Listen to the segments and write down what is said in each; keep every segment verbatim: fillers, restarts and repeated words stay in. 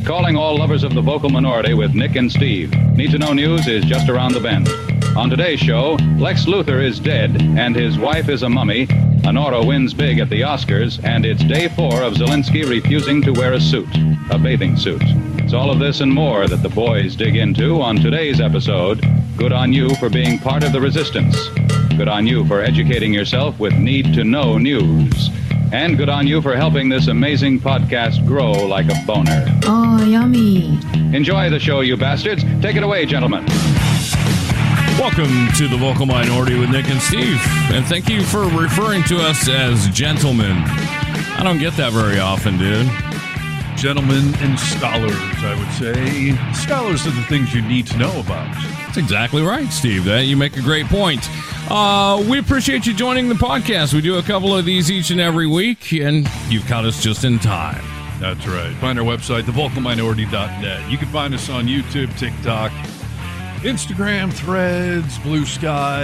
Calling all lovers of the vocal minority with Nick and Steve. Need to Know News is just around the bend. On today's show, Lex Luthor is dead and his wife is a mummy. Honora wins big at the Oscars, and it's day four of Zelensky refusing to wear a suit, a bathing suit. It's all of this and more that the boys dig into on today's episode. Good on you for being part of the resistance. Good on you for educating yourself with need-to-know news. And good on you for helping this amazing podcast grow like a boner. Oh, yummy. Enjoy the show, you bastards. Take it away, gentlemen. Welcome to the Vocal Minority with Nick and Steve. And thank you for referring to us as gentlemen. I don't get that very often, dude. Gentlemen and scholars, I would say. Scholars are the things you need to know about. That's exactly right, Steve. That you make a great point. Uh, we appreciate you joining the podcast. We do a couple of these each and every week, and you've caught us just in time. That's right. Find our website, the vocal minority dot net. You can find us on YouTube, TikTok, Instagram, Threads, Blue Sky,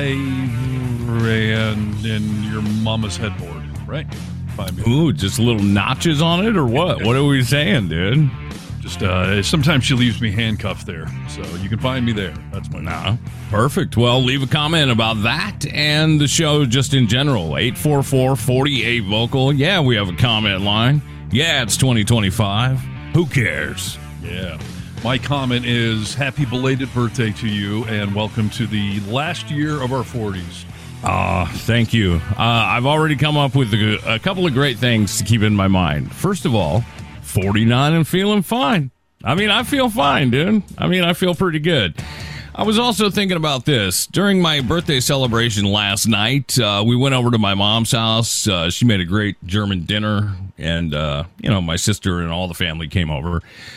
and in your mama's headboard, right? Find me. Ooh, just little notches on it, or what? What are we saying, dude? Just uh, sometimes she leaves me handcuffed there, so you can find me there. That's my nah. Perfect. Well, leave a comment about that and the show just in general. eight four four, four eight, vocal. Yeah, we have a comment line. Yeah, it's twenty twenty-five. Who cares? Yeah. My comment is happy belated birthday to you, and welcome to the last year of our forties. Ah, uh, thank you. Uh, I've already come up with a, a couple of great things to keep in my mind. First of all, forty-nine and feeling fine. I mean, I feel fine, dude. I mean, I feel pretty good. I was also thinking about this. During my birthday celebration last night, uh, we went over to my mom's house. Uh, she made a great German dinner, and, uh, you know, my sister and all the family came over.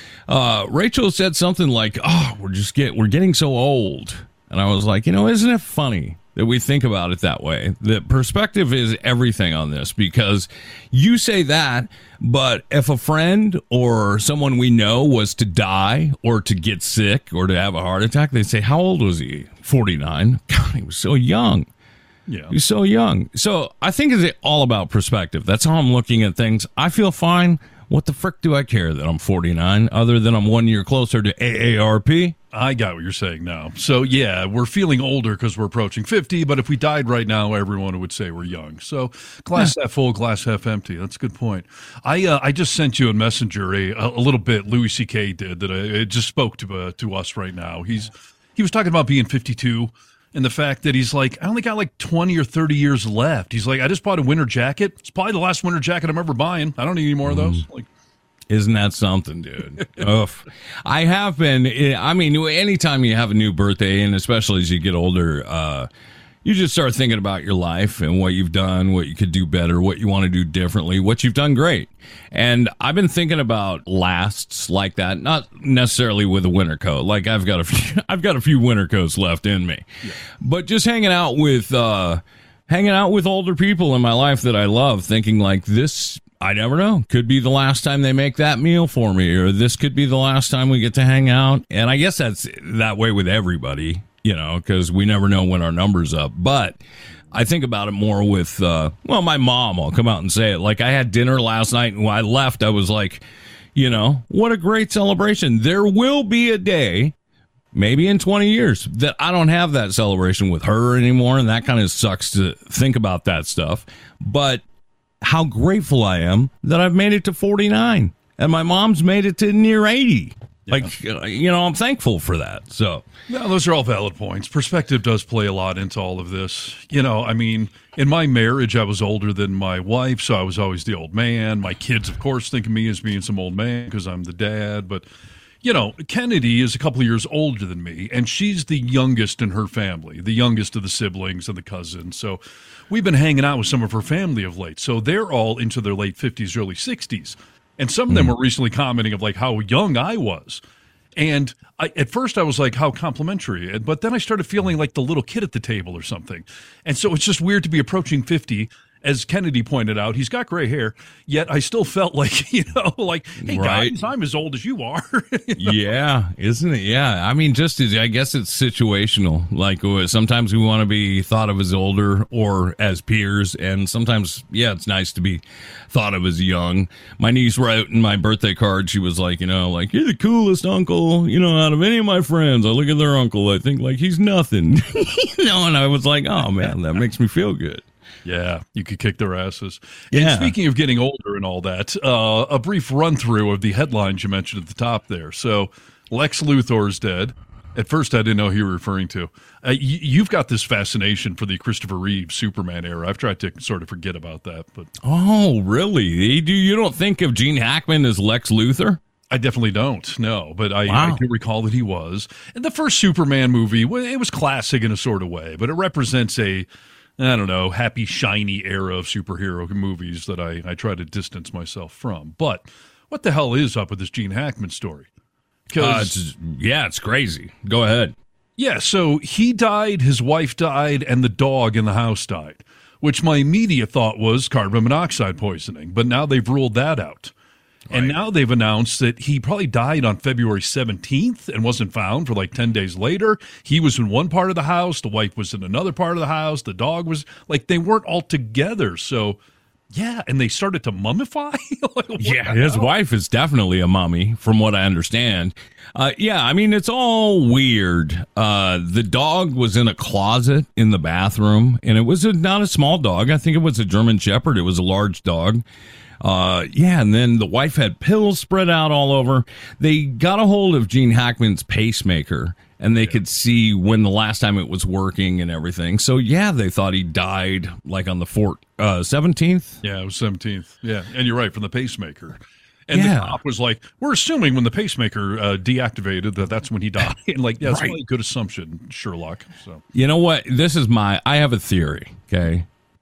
Uh, Rachel said something like, oh, we're just get, we're getting so old. And I was like, you know, isn't it funny that we think about it that way? That perspective is everything on this, because you say that, but if a friend or someone we know was to die or to get sick or to have a heart attack, they say, how old was he? forty-nine. God, he was so young. Yeah. He's so young. So I think it's all about perspective. That's how I'm looking at things. I feel fine. What the frick do I care that I'm forty-nine, other than I'm one year closer to A A R P? I got what you're saying now. So, yeah, we're feeling older because we're approaching fifty, but if we died right now, everyone would say we're young. So, glass half full, glass half empty. That's a good point. I uh, I just sent you a messenger, a, a little bit Louis C K did, that I, it just spoke to uh, to us right now. He's He was talking about being fifty-two and the fact that he's like, I only got like twenty or thirty years left. He's like, I just bought a winter jacket. It's probably the last winter jacket I'm ever buying. I don't need any more of those. Like, isn't that something, dude? Oof. I have been, I mean, anytime you have a new birthday, and especially as you get older, uh, you just start thinking about your life and what you've done, what you could do better, what you want to do differently, what you've done great. And I've been thinking about lasts like that, not necessarily with a winter coat. Like I've got a few, I've got a few winter coats left in me, yeah. But just hanging out with, uh, hanging out with older people in my life that I love, thinking like this, I never know. Could be the last time they make that meal for me, or this could be the last time we get to hang out. And I guess that's that way with everybody, you know, because we never know when our number's up. But I think about it more with, uh, well, my mom. I'll come out and say it. Like, I had dinner last night, and when I left, I was like, you know, what a great celebration. There will be a day, maybe in twenty years, that I don't have that celebration with her anymore, and that kind of sucks to think about that stuff. But how grateful I am that I've made it to forty-nine and my mom's made it to near eighty. Yeah. Like, you know, I'm thankful for that. So, yeah, those are all valid points. Perspective does play a lot into all of this. You know, I mean, in my marriage, I was older than my wife, so I was always the old man. My kids, of course, think of me as being some old man because I'm the dad. But, you know, Kennedy is a couple of years older than me, and she's the youngest in her family, the youngest of the siblings and the cousins. So we've been hanging out with some of her family of late. So they're all into their late fifties, early sixties. And some of them were recently commenting of like how young I was. And I, at first I was like, how complimentary. But then I started feeling like the little kid at the table or something. And so it's just weird to be approaching fifty as Kennedy pointed out, he's got gray hair, yet I still felt like, you know, like, hey, Right. guys, I'm as old as you are. Yeah, isn't it? Yeah, I mean, just as I guess it's situational. Like uh, sometimes we want to be thought of as older or as peers, and sometimes, yeah, it's nice to be thought of as young. My niece wrote in my birthday card, she was like, you know, like you're the coolest uncle, you know, out of any of my friends. I look at their uncle, I think like he's nothing, you know, and I was like, oh man, that makes me feel good. Yeah, you could kick their asses. Yeah. And speaking of getting older and all that, uh, a brief run through of the headlines you mentioned at the top there. So, Lex Luthor is dead. At first, I didn't know who you were referring to. Uh, y- you've got this fascination for the Christopher Reeve Superman era. I've tried to sort of forget about that, but Oh, really? You do you don't think of Gene Hackman as Lex Luthor? I definitely don't. No, but I, Wow. I do recall that he was. And the first Superman movie, well, it was classic in a sort of way, but it represents a I don't know, happy, shiny era of superhero movies that I, I try to distance myself from. But what the hell is up with this Gene Hackman story? Uh, Because, it's, yeah, it's crazy. Go ahead. yeah, so he died, his wife died, and the dog in the house died, which my immediate thought was carbon monoxide poisoning. But now they've ruled that out. And now they've announced that he probably died on February seventeenth and wasn't found for like ten days later. He was in one part of the house. The wife was in another part of the house. The dog was like, they weren't all together. So, yeah. And they started to mummify. Like, what Yeah, the his hell? wife is definitely a mummy, from what I understand. Uh, yeah, I mean, it's all weird. Uh, the dog was in a closet in the bathroom, and it was a, not a small dog. I think it was a German Shepherd. It was a large dog. Uh, yeah, and then the wife had pills spread out all over. They got a hold of Gene Hackman's pacemaker, and they yeah. could see when the last time it was working and everything. So, yeah, they thought he died like on the fourth, uh, seventeenth. Yeah, it was seventeenth. Yeah, and you're right, from the pacemaker. And Yeah. the cop was like, we're assuming when the pacemaker uh, deactivated that that's when he died. And like, yeah, that's Right. really a good assumption, Sherlock. So You know what? This is my, I have a theory, okay?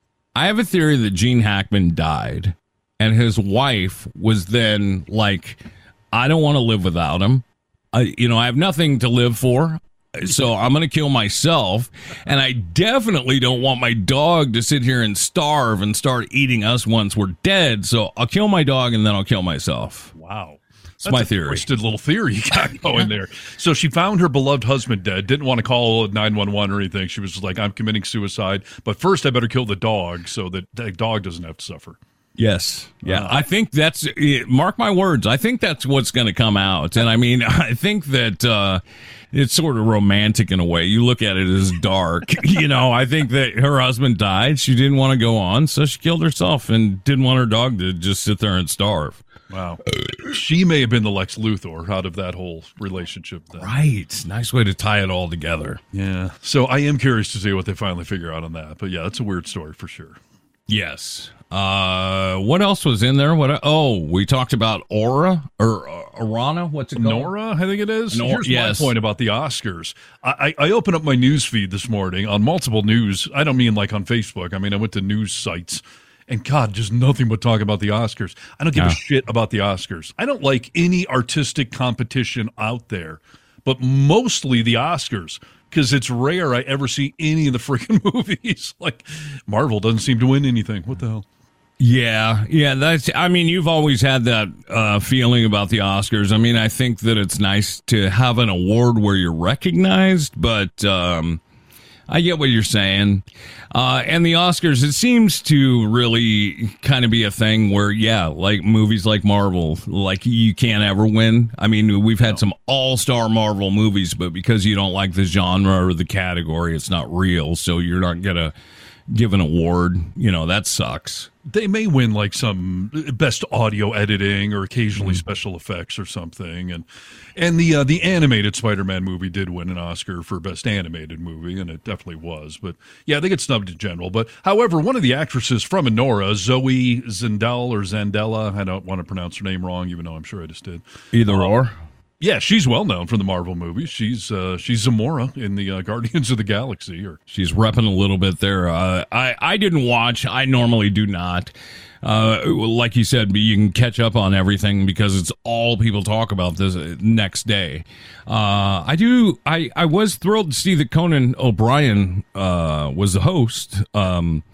I have a theory that Gene Hackman died, and his wife was then like, I don't want to live without him. I, you know, I have nothing to live for, so I'm going to kill myself. And I definitely don't want my dog to sit here and starve and start eating us once we're dead. So I'll kill my dog and then I'll kill myself. wow. It's my a theory. Twisted little theory you got going there. So she found her beloved husband dead, didn't want to call nine one one or anything. She was just like, I'm committing suicide, but first I better kill the dog so that the dog doesn't have to suffer. Yes. Yeah. I think that's, mark my words, I think that's what's going to come out. And I mean, I think that uh, it's sort of romantic in a way. You look at it as dark. You know, I think that her husband died. She didn't want to go on, so she killed herself and didn't want her dog to just sit there and starve. Wow. She may have been the Lex Luthor out of that whole relationship then. Right. Nice way to tie it all together. Yeah. So I am curious to see what they finally figure out on that. But yeah, that's a weird story for sure. Yes. Uh, what else was in there? What? Oh, we talked about Aura or uh, Arana. What's it called? Nora, I think it is. Nor- Here's yes. my point about the Oscars. I, I, I opened up my news feed this morning on multiple news. I don't mean like on Facebook. I mean, I went to news sites. And God, just nothing but talk about the Oscars. I don't give Yeah. a shit about the Oscars. I don't like any artistic competition out there, but mostly the Oscars, because it's rare I ever see any of the freaking movies. Like, Marvel doesn't seem to win anything. What the hell? Yeah, yeah, that's, I mean, you've always had that uh, feeling about the Oscars. I mean, I think that it's nice to have an award where you're recognized, but um, I get what you're saying. Uh, and the Oscars, it seems to really kind of be a thing where, yeah, like movies like Marvel, like you can't ever win. I mean, we've had some all-star Marvel movies, but because you don't like the genre or the category, it's not real, so you're not going to give an award. You know, that sucks. They may win like some best audio editing or occasionally mm. special effects or something, and and the uh, the animated Spider-Man movie did win an Oscar for best animated movie, and it definitely was. But yeah, they get snubbed in general. But however, one of the actresses from Anora, Zoe Zendel or Zandela, I don't want to pronounce her name wrong, even though I'm sure I just did. Either um, or. Yeah, she's well known from the Marvel movies. She's uh, she's Zamora in the uh, Guardians of the Galaxy. Or She's repping a little bit there. Uh, I I didn't watch. I normally do not. Uh, like you said, you can catch up on everything because it's all people talk about this next day. Uh, I do. I I was thrilled to see that Conan O'Brien uh, was the host. Um,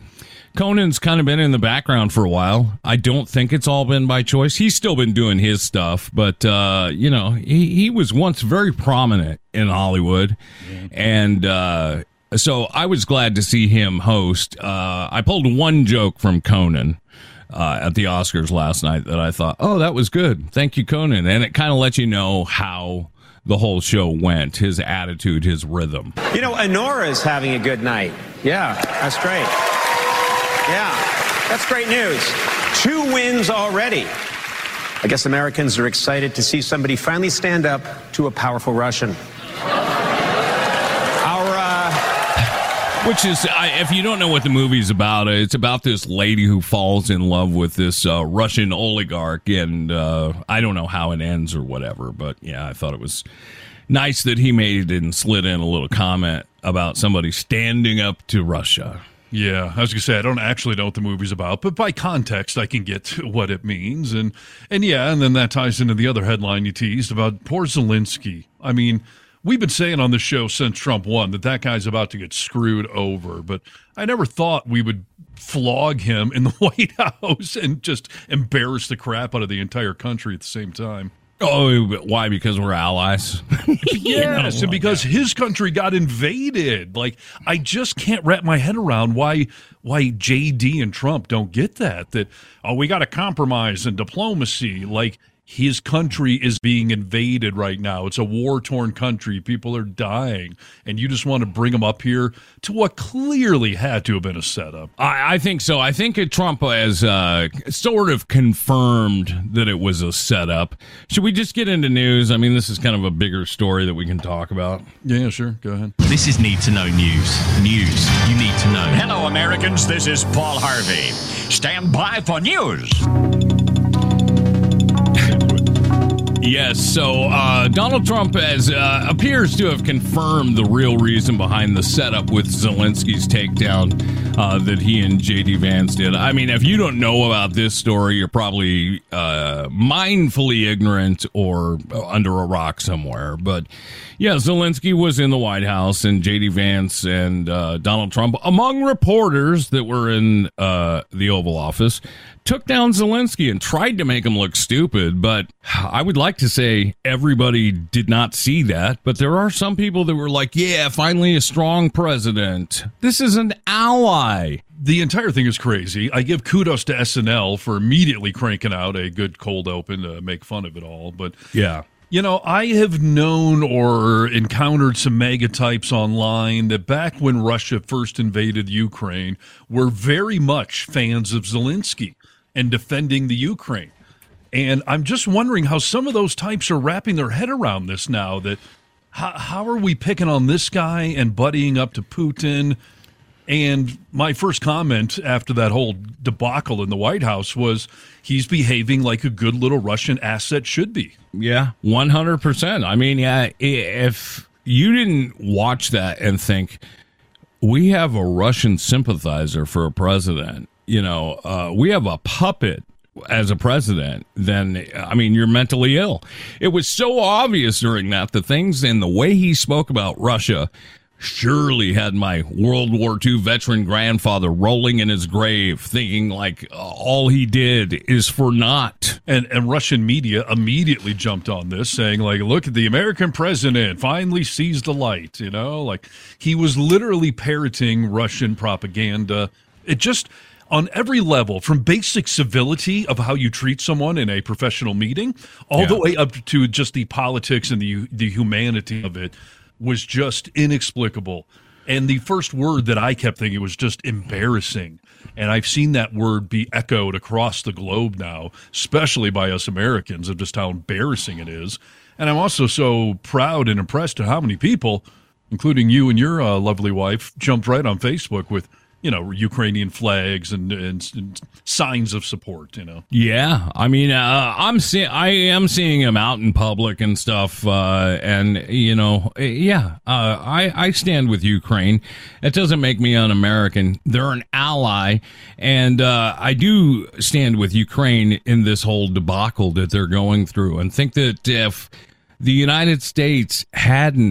Conan's kind of been in the background for a while. I don't think it's all been by choice. He's still been doing his stuff, but, uh, you know, he, he was once very prominent in Hollywood. Yeah. And uh, so I was glad to see him host. Uh, I pulled one joke from Conan uh, at the Oscars last night that I thought, oh, that was good. Thank you, Conan. And it kind of lets you know how the whole show went, his attitude, his rhythm. You know, Honora's having a good night. Yeah, that's great. Yeah, that's great news. Two wins already. I guess Americans are excited to see somebody finally stand up to a powerful Russian. Our, uh... Which is, I, if you don't know what the movie's about, it's about this lady who falls in love with this uh, Russian oligarch, and uh, I don't know how it ends or whatever, but yeah, I thought it was nice that he made it and slid in a little comment about somebody standing up to Russia. Yeah, I was going to say, I don't actually know what the movie's about, but by context, I can get what it means. And, and yeah, and then that ties into the other headline you teased about poor Zelensky. I mean, we've been saying on the show since Trump won that that guy's about to get screwed over, but I never thought we would flog him in the White House and just embarrass the crap out of the entire country at the same time. Oh, why? Because we're allies? Yes, know, and because yeah. his country got invaded. Like, I just can't wrap my head around why why J D and Trump don't get that. That, oh, we got to compromise and diplomacy. Like, his country is being invaded right now. It's a war-torn country. People are dying. And you just want to bring them up here to what clearly had to have been a setup. I, I think so. I think Trump has uh, sort of confirmed that it was a setup. Should we just get into news? I mean, this is kind of a bigger story that we can talk about. Yeah, sure. Go ahead. This is Need to Know News. News you need to know. Hello, Americans. This is Paul Harvey. Stand by for news. Yes, so uh, Donald Trump has uh, appears to have confirmed the real reason behind the setup with Zelensky's takedown uh, that he and J D Vance did. I mean, if you don't know about this story, you're probably uh, mindfully ignorant or under a rock somewhere. But yeah, Zelensky was in the White House, and J D Vance and uh, Donald Trump, among reporters that were in uh, the Oval Office, took down Zelensky and tried to make him look stupid. But I would like to say everybody did not see that. But there are some people that were like, yeah, finally a strong president. This is an ally. The entire thing is crazy. I give kudos to S N L for immediately cranking out a good cold open to make fun of it all. But yeah. You know, I have known or encountered some mega types online that back when Russia first invaded Ukraine were very much fans of Zelensky and defending the Ukraine. And I'm just wondering how some of those types are wrapping their head around this now, that how, how are we picking on this guy and buddying up to Putin? And my first comment after that whole debacle in the White House was he's behaving like a good little Russian asset should be. Yeah, one hundred percent. I mean, yeah, if you didn't watch that and think, we have a Russian sympathizer for a president, you know, uh, we have a puppet as a president, then, I mean, you're mentally ill. It was so obvious during that, the things and the way he spoke about Russia surely had my World War Two veteran grandfather rolling in his grave thinking like uh, all he did is for naught. And, and Russian media immediately jumped on this saying like, look at the American president finally sees the light, you know, like he was literally parroting Russian propaganda. It just, on every level, from basic civility of how you treat someone in a professional meeting, all yeah. the way up to just the politics and the the humanity of it, was just inexplicable. And the first word that I kept thinking was just embarrassing. And I've seen that word be echoed across the globe now, especially by us Americans, of just how embarrassing it is. And I'm also so proud and impressed at how many people, including you and your uh, lovely wife, jumped right on Facebook with, you know, Ukrainian flags and, and, and signs of support, you know. Yeah, I mean, uh, I'm see- I am seeing him out in public and stuff, uh, and, you know, yeah, uh, I, I stand with Ukraine. That doesn't make me un-American. They're an ally, and uh, I do stand with Ukraine in this whole debacle that they're going through, and think that if the United States hadn't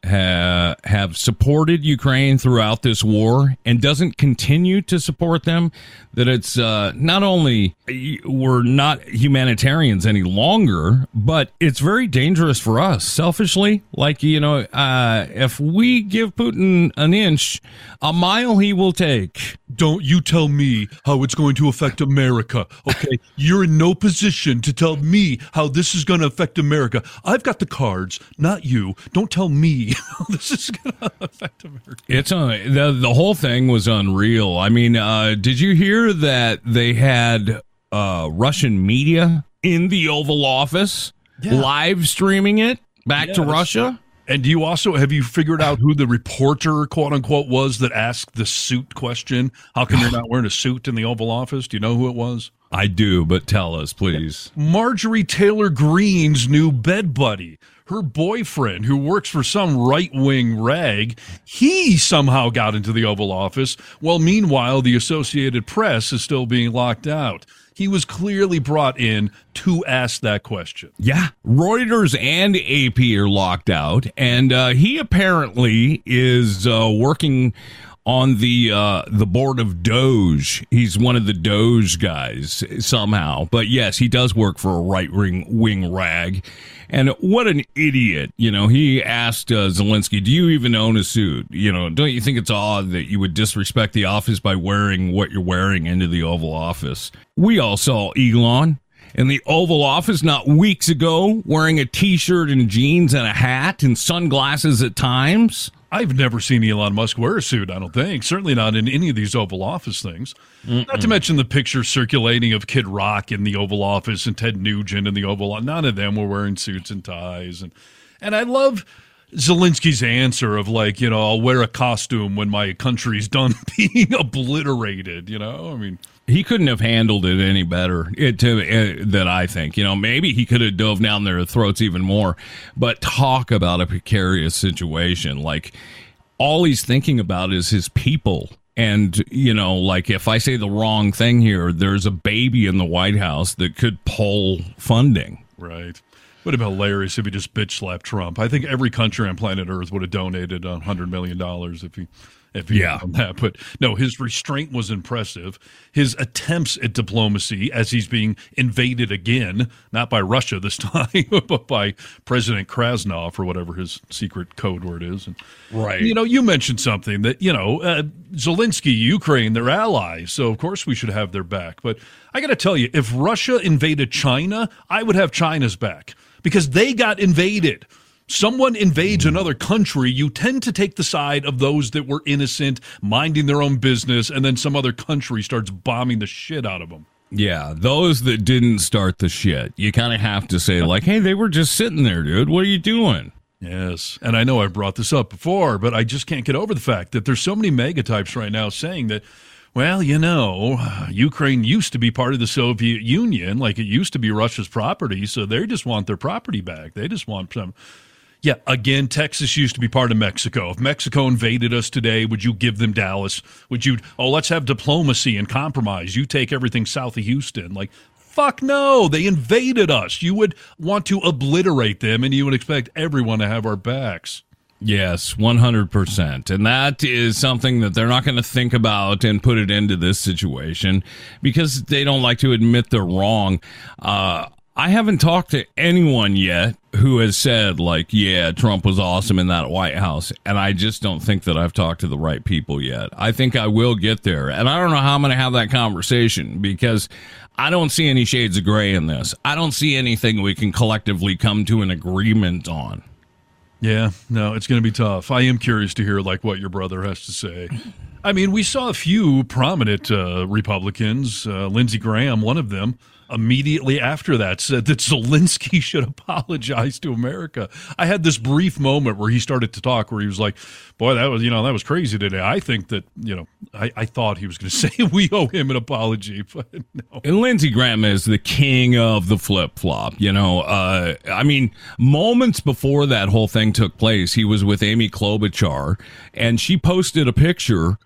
ha- have supported Ukraine throughout this war and doesn't continue to support them, that it's uh, not only we're not humanitarians any longer, but it's very dangerous for us. Selfishly, like, you know, uh, if we give Putin an inch, a mile he will take. Don't you tell me how it's going to affect America, okay? You're in no position to tell me how this is going to affect America. I've got the cards, not you. Don't tell me how this is going to affect America. It's uh, the the whole thing was unreal. I mean, uh, did you hear that they had uh, Russian media in the Oval Office Yeah. live streaming it back to Yes. Russia? And do you also, have you figured out who the reporter, quote unquote, was that asked the suit question? How come you're not wearing a suit in the Oval Office? Do you know who it was? I do, but tell us, please. Marjorie Taylor Greene's new bed buddy. Her boyfriend, who works for some right-wing rag, he somehow got into the Oval Office, while meanwhile the Associated Press is still being locked out. He was clearly brought in to ask that question. Yeah, Reuters and A P are locked out, and uh, he apparently is uh, working on the uh, the board of Doge. He's one of the Doge guys somehow. But yes, he does work for a right wing wing rag. And what an idiot. You know, he asked uh, Zelensky, do you even own a suit? You know, don't you think it's odd that you would disrespect the office by wearing what you're wearing into the Oval Office? We all saw Elon in the Oval Office not weeks ago wearing a T-shirt and jeans and a hat and sunglasses at times. I've never seen Elon Musk wear a suit, I don't think. Certainly not in any of these Oval Office things. Mm-mm. Not to mention the picture circulating of Kid Rock in the Oval Office and Ted Nugent in the Oval Office. None of them were wearing suits and ties. And and I love Zelensky's answer of, like, you know, I'll wear a costume when my country's done being obliterated, you know? I mean, he couldn't have handled it any better it, to, uh, than I think. You know, maybe he could have dove down their throats even more. But talk about a precarious situation. Like, all he's thinking about is his people. And, you know, like, if I say the wrong thing here, there's a baby in the White House that could pull funding. Right. Would have been hilarious if he just bitch slapped Trump. I think every country on planet Earth would have donated one hundred million dollars if he if he yeah. had done that. But no, his restraint was impressive. His attempts at diplomacy as he's being invaded again, not by Russia this time, but by President Krasnov or whatever his secret code word is. And, right. You know, you mentioned something that, you know, uh, Zelensky, Ukraine, they're allies. So, of course, we should have their back. But I got to tell you, if Russia invaded China, I would have China's back. Because they got invaded. Someone invades another country, you tend to take the side of those that were innocent, minding their own business, and then some other country starts bombing the shit out of them. Yeah, those that didn't start the shit. You kind of have to say, like, hey, they were just sitting there, dude. What are you doing? Yes, and I know I brought this up before, but I just can't get over the fact that there's so many megatypes right now saying that, well, you know, Ukraine used to be part of the Soviet Union, like it used to be Russia's property, so they just want their property back. They just want some. Yeah, again, Texas used to be part of Mexico. If Mexico invaded us today, would you give them Dallas? Would you, oh, let's have diplomacy and compromise. You take everything south of Houston. Like, fuck no, they invaded us. You would want to obliterate them, and you would expect everyone to have our backs. Yes, one hundred percent. And that is something that they're not going to think about and put it into this situation because they don't like to admit they're wrong. Uh, I haven't talked to anyone yet who has said, like, yeah, Trump was awesome in that White House. And I just don't think that I've talked to the right people yet. I think I will get there. And I don't know how I'm going to have that conversation because I don't see any shades of gray in this. I don't see anything we can collectively come to an agreement on. Yeah, no, it's going to be tough. I am curious to hear, like, what your brother has to say. I mean, we saw a few prominent uh, Republicans, uh, Lindsey Graham, one of them, immediately after that said that Zelensky should apologize to America. I had this brief moment where he started to talk where he was like, boy, that was, you know, that was crazy today. I think that, you know, I, I thought he was going to say we owe him an apology, but no. And Lindsey Graham is the king of the flip-flop, you know. Uh, I mean, moments before that whole thing took place, he was with Amy Klobuchar, and she posted a picture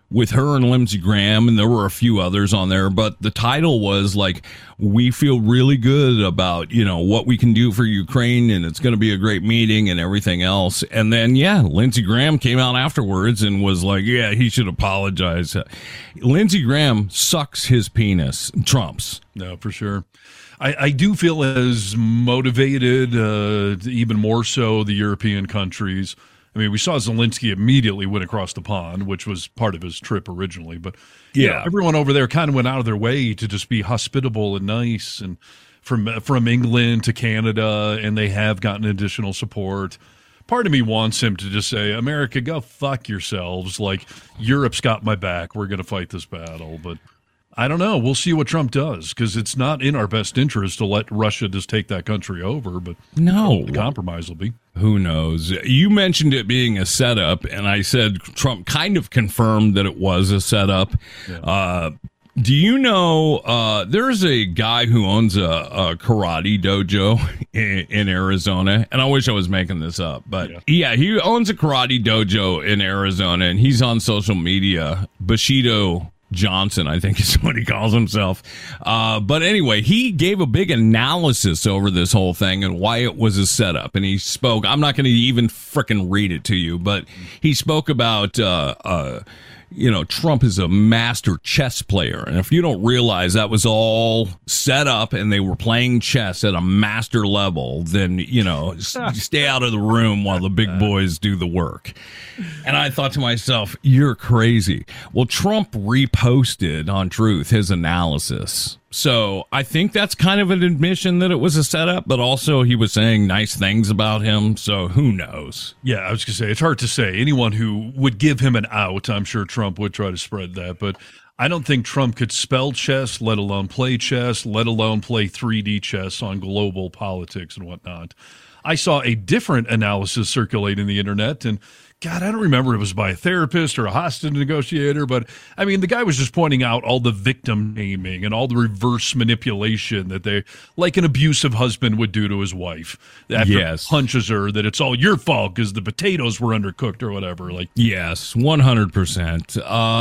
with her and Lindsey Graham, and there were a few others on there, but the title was like, we feel really good about, you know, what we can do for Ukraine, and it's going to be a great meeting and everything else. And then, yeah, Lindsey Graham came out afterwards and was like, yeah, he should apologize. Lindsey Graham sucks his penis, Trump's. No, for sure. I, I do feel as motivated, uh, even more so the European countries. I mean, we saw Zelensky immediately went across the pond, which was part of his trip originally. But yeah, you know, everyone over there kind of went out of their way to just be hospitable and nice, and from from England to Canada, and they have gotten additional support. Part of me wants him to just say, America, go fuck yourselves. Like, Europe's got my back. We're going to fight this battle. But I don't know. We'll see what Trump does, because it's not in our best interest to let Russia just take that country over. But no, the compromise will be. Who knows? You mentioned it being a setup, and I said Trump kind of confirmed that it was a setup. Yeah. Uh, do you know uh, there's a guy who owns a, a karate dojo in, in Arizona, and I wish I was making this up, but yeah. yeah, he owns a karate dojo in Arizona, and he's on social media, Bushido Johnson, I think is what he calls himself. Uh, but anyway, he gave a big analysis over this whole thing and why it was a setup. And he spoke, I'm not going to even frickin' read it to you, but he spoke about, uh, uh, you know, Trump is a master chess player. And if you don't realize that was all set up and they were playing chess at a master level, then, you know, stay out of the room while the big boys do the work. And I thought to myself, you're crazy. Well, Trump reposted on Truth his analysis. So I think that's kind of an admission that it was a setup, but also he was saying nice things about him. So who knows? Yeah, I was going to say, it's hard to say. Anyone who would give him an out, I'm sure Trump would try to spread that. But I don't think Trump could spell chess, let alone play chess, let alone play three D chess on global politics and whatnot. I saw a different analysis circulate in the internet, and God, I don't remember if it was by a therapist or a hostage negotiator, but I mean, the guy was just pointing out all the victim naming and all the reverse manipulation that they, like an abusive husband would do to his wife after yes. punches her, that it's all your fault because the potatoes were undercooked or whatever. Like, yes, one hundred percent.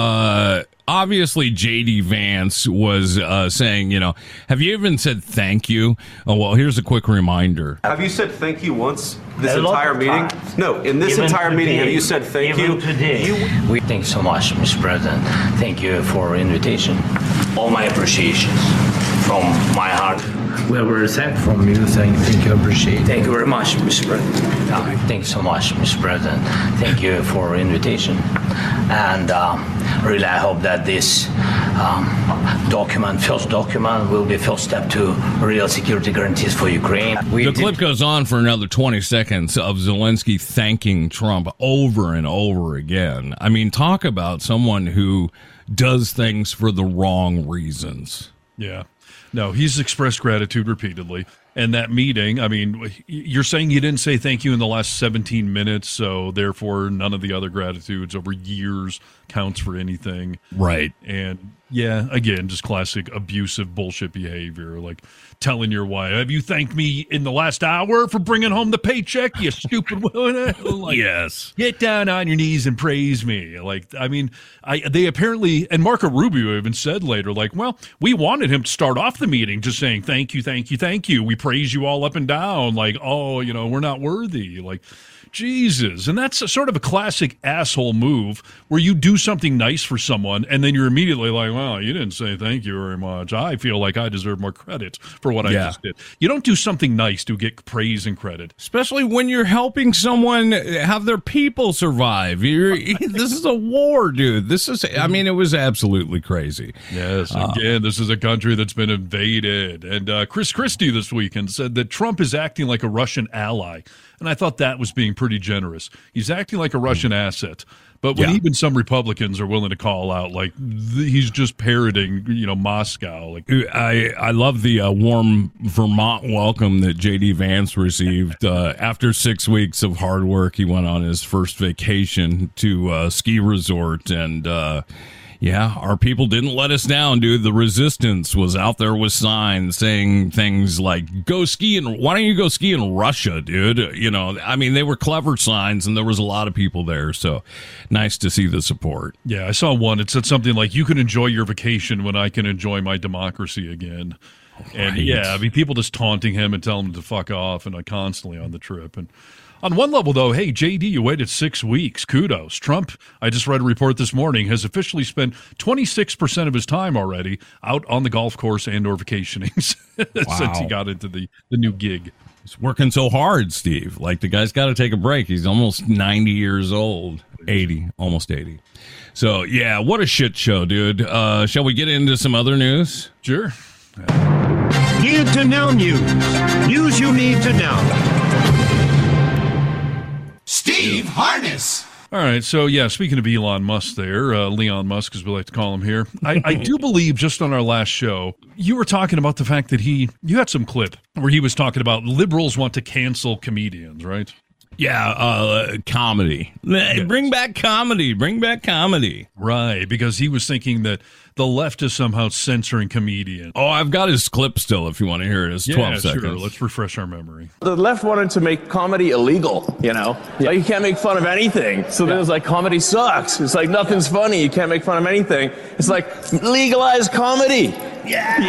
Uh, obviously, J D Vance was uh, saying, you know, have you even said thank you? Oh, well, here's a quick reminder. Have you said thank you once this A entire meeting? Times. No, in this Even entire today, meeting, have you said thank even you? Today. you? We thank so much, Mister President. Thank you for invitation. All my appreciations from my heart. We are very thankful from you. Thank, thank you, appreciate. Thank you very much, Mister President. Uh, thanks so much, Mister President. Thank you for invitation. And um, really, I hope that this um, document, first document, will be first step to real security guarantees for Ukraine. We the did- clip goes on for another twenty seconds of Zelensky thanking Trump over and over again. I mean, talk about someone who does things for the wrong reasons. Yeah. No, he's expressed gratitude repeatedly. And that meeting, I mean, you're saying you didn't say thank you in the last seventeen minutes, so therefore none of the other gratitudes over years counts for anything. Right. And yeah, again, just classic abusive bullshit behavior, like telling your wife, have you thanked me in the last hour for bringing home the paycheck, you stupid woman? Like, yes. Get down on your knees and praise me. Like, I mean, I they apparently, and Marco Rubio even said later, like, well, we wanted him to start off the meeting just saying, thank you, thank you, thank you. We praise you all up and down. Like, oh, you know, we're not worthy. Like, Jesus. And that's a sort of a classic asshole move where you do something nice for someone and then you're immediately like, well, you didn't say thank you very much. I feel like I deserve more credit for what I Yeah. just did. You don't do something nice to get praise and credit. Especially when you're helping someone have their people survive. You're, this is a war, dude. This is, I mean, it was absolutely crazy. Yes, again, this is a country that's been invaded. And uh, Chris Christie this weekend said that Trump is acting like a Russian ally. And I thought that was being pretty generous. He's acting like a Russian asset. But when Yeah. even some Republicans are willing to call out, like, th- he's just parroting, you know, Moscow. Like, I, I love the uh, warm Vermont welcome that J D Vance received. Uh, after six weeks of hard work, he went on his first vacation to a ski resort. And, uh, Yeah, our people didn't let us down, dude. The resistance was out there with signs saying things like, go ski in, why don't you go ski in Russia, dude? You know, I mean, they were clever signs, and there was a lot of people there, so nice to see the support. Yeah, I saw one. It said something like, you can enjoy your vacation when I can enjoy my democracy again. Right. And yeah, I mean, people just taunting him and telling him to fuck off and uh, constantly on the trip. And on one level, though, hey, J D, you waited six weeks. Kudos. Trump, I just read a report this morning, has officially spent twenty-six percent of his time already out on the golf course and or vacationing wow. since he got into the, the new gig. He's working so hard, Steve. Like, the guy's got to take a break. He's almost ninety years old. eighty, almost eighty. So, yeah, what a shit show, dude. Uh, shall we get into some other news? Sure. Need to know news. News you need to know. Steve Harness. All right, so yeah, speaking of Elon Musk there, uh, Leon Musk, as we like to call him here, I, I do believe just on our last show, you were talking about the fact that he, you had some clip where he was talking about liberals want to cancel comedians, right? Yeah, uh, comedy. Yes. Bring back comedy. Bring back comedy. Right, because he was thinking that the left is somehow censoring comedians. Oh, I've got his clip still if you want to hear it. It's twelve yeah, seconds. Sure. Let's refresh our memory. The left wanted to make comedy illegal, you know? Yeah. Like, you can't make fun of anything. So yeah. then it's like, comedy sucks. It's like, nothing's yeah. funny. You can't make fun of anything. It's like, legalize comedy. Yeah.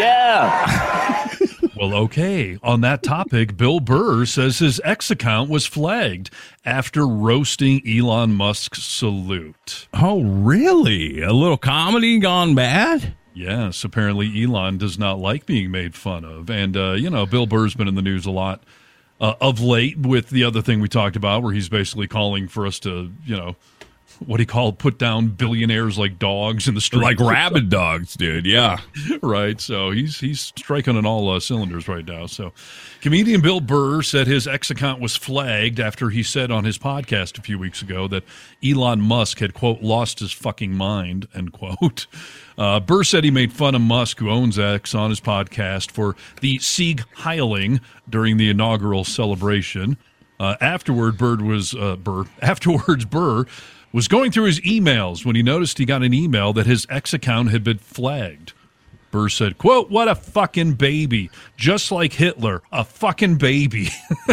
Yeah. Well, okay. On that topic, Bill Burr says his X account was flagged after roasting Elon Musk's salute. Oh, really? A little comedy gone bad? Yes, apparently Elon does not like being made fun of. And, uh, you know, Bill Burr's been in the news a lot uh, of late with the other thing we talked about where he's basically calling for us to, you know, what do you call it? Put down billionaires like dogs in the street. Like rabid dogs, dude. Yeah. Right. So he's he's striking on all uh, cylinders right now. So comedian Bill Burr said his X account was flagged after he said on his podcast a few weeks ago that Elon Musk had, quote, lost his fucking mind, end quote. Uh, Burr said he made fun of Musk, who owns X, on his podcast for the Sieg Heiling during the inaugural celebration. Uh, afterward, Bird was uh, Burr. Afterwards, Burr was going through his emails when he noticed he got an email that his X account had been flagged. Burr said, quote, what a fucking baby. Just like Hitler, a fucking baby.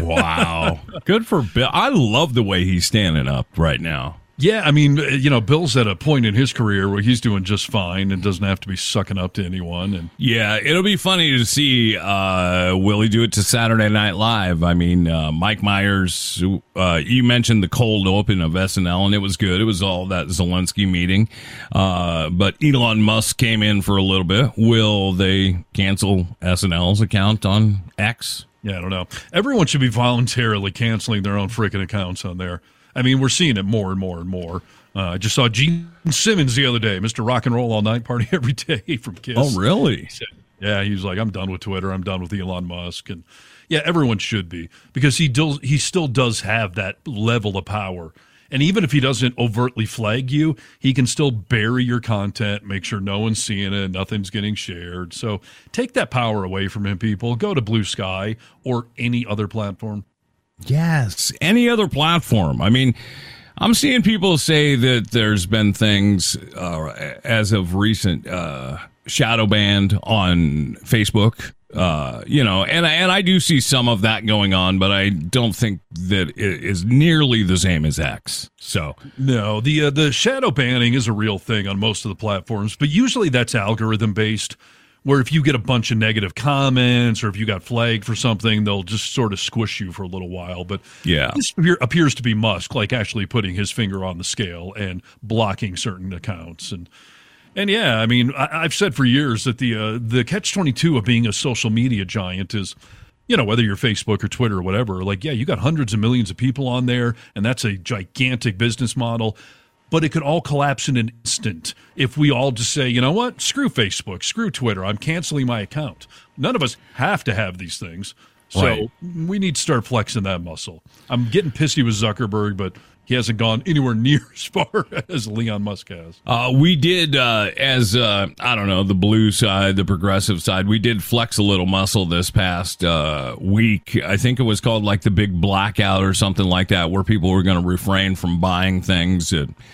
Wow. Good for Bill. I love the way he's standing up right now. Yeah, I mean, you know, Bill's at a point in his career where he's doing just fine and doesn't have to be sucking up to anyone. And yeah, it'll be funny to see. Uh, will he do it to Saturday Night Live? I mean, uh, Mike Myers, uh, you mentioned the cold open of S N L, and it was good. It was all that Zelensky meeting. Uh, but Elon Musk came in for a little bit. Will they cancel S N L's account on X? Yeah, I don't know. Everyone should be voluntarily canceling their own freaking accounts on there. I mean, we're seeing it more and more and more. Uh, I just saw Gene Simmons the other day, Mister Rock and Roll All Night, Party Every Day from Kiss. Oh, really? He said, yeah, he was like, I'm done with Twitter. I'm done with Elon Musk. And yeah, everyone should be, because he does, he still does have that level of power. And even if he doesn't overtly flag you, he can still bury your content, make sure no one's seeing it, nothing's getting shared. So take that power away from him, people. Go to Blue Sky or any other platform. Yes, any other platform. I mean, I'm seeing people say that there's been things uh, as of recent uh, shadow banned on Facebook. Uh, you know, and and I do see some of that going on, but I don't think that it is nearly the same as X. So no, the uh, the shadow banning is a real thing on most of the platforms, but usually that's algorithm based. Where if you get a bunch of negative comments or if you got flagged for something, they'll just sort of squish you for a little while. But yeah, this appears to be Musk, like actually putting his finger on the scale and blocking certain accounts. And and yeah, I mean, I, I've said for years that the uh, the catch twenty-two of being a social media giant is, you know, whether you're Facebook or Twitter or whatever, like, yeah, you got hundreds of millions of people on there, and that's a gigantic business model. But it could all collapse in an instant if we all just say, you know what, screw Facebook, screw Twitter, I'm canceling my account. None of us have to have these things. So right. We need to start flexing that muscle. I'm getting pissy with Zuckerberg, but he hasn't gone anywhere near as far as Leon Musk has. Uh, we did, uh, as, uh, I don't know, the blue side, the progressive side, we did flex a little muscle this past uh, week. I think it was called like the big blackout or something like that, where people were going to refrain from buying things that,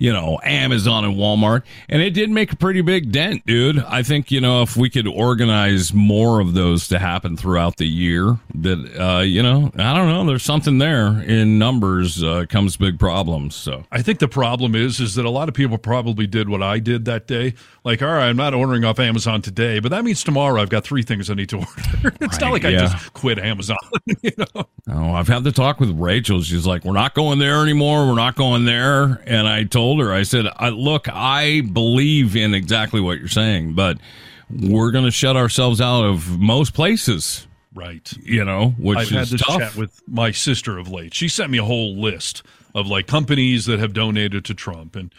you know, Amazon and Walmart. And it did make a pretty big dent, dude. I think, you know, if we could organize more of those to happen throughout the year, that, uh, you know, I don't know, there's something there in numbers uh, comes big problems. So I think the problem is, is that a lot of people probably did what I did that day. Like, all right, I'm not ordering off Amazon today, but that means tomorrow I've got three things I need to order. It's Right, not like I yeah. just quit Amazon. You know? Oh, I've had the talk with Rachel. She's like, we're not going there anymore. We're not going there. And I told her, I said, I, look, I believe in exactly what you're saying, but we're going to shut ourselves out of most places. Right. You know, which I've is had this tough. chat with my sister of late. She sent me a whole list of like companies that have donated to Trump. And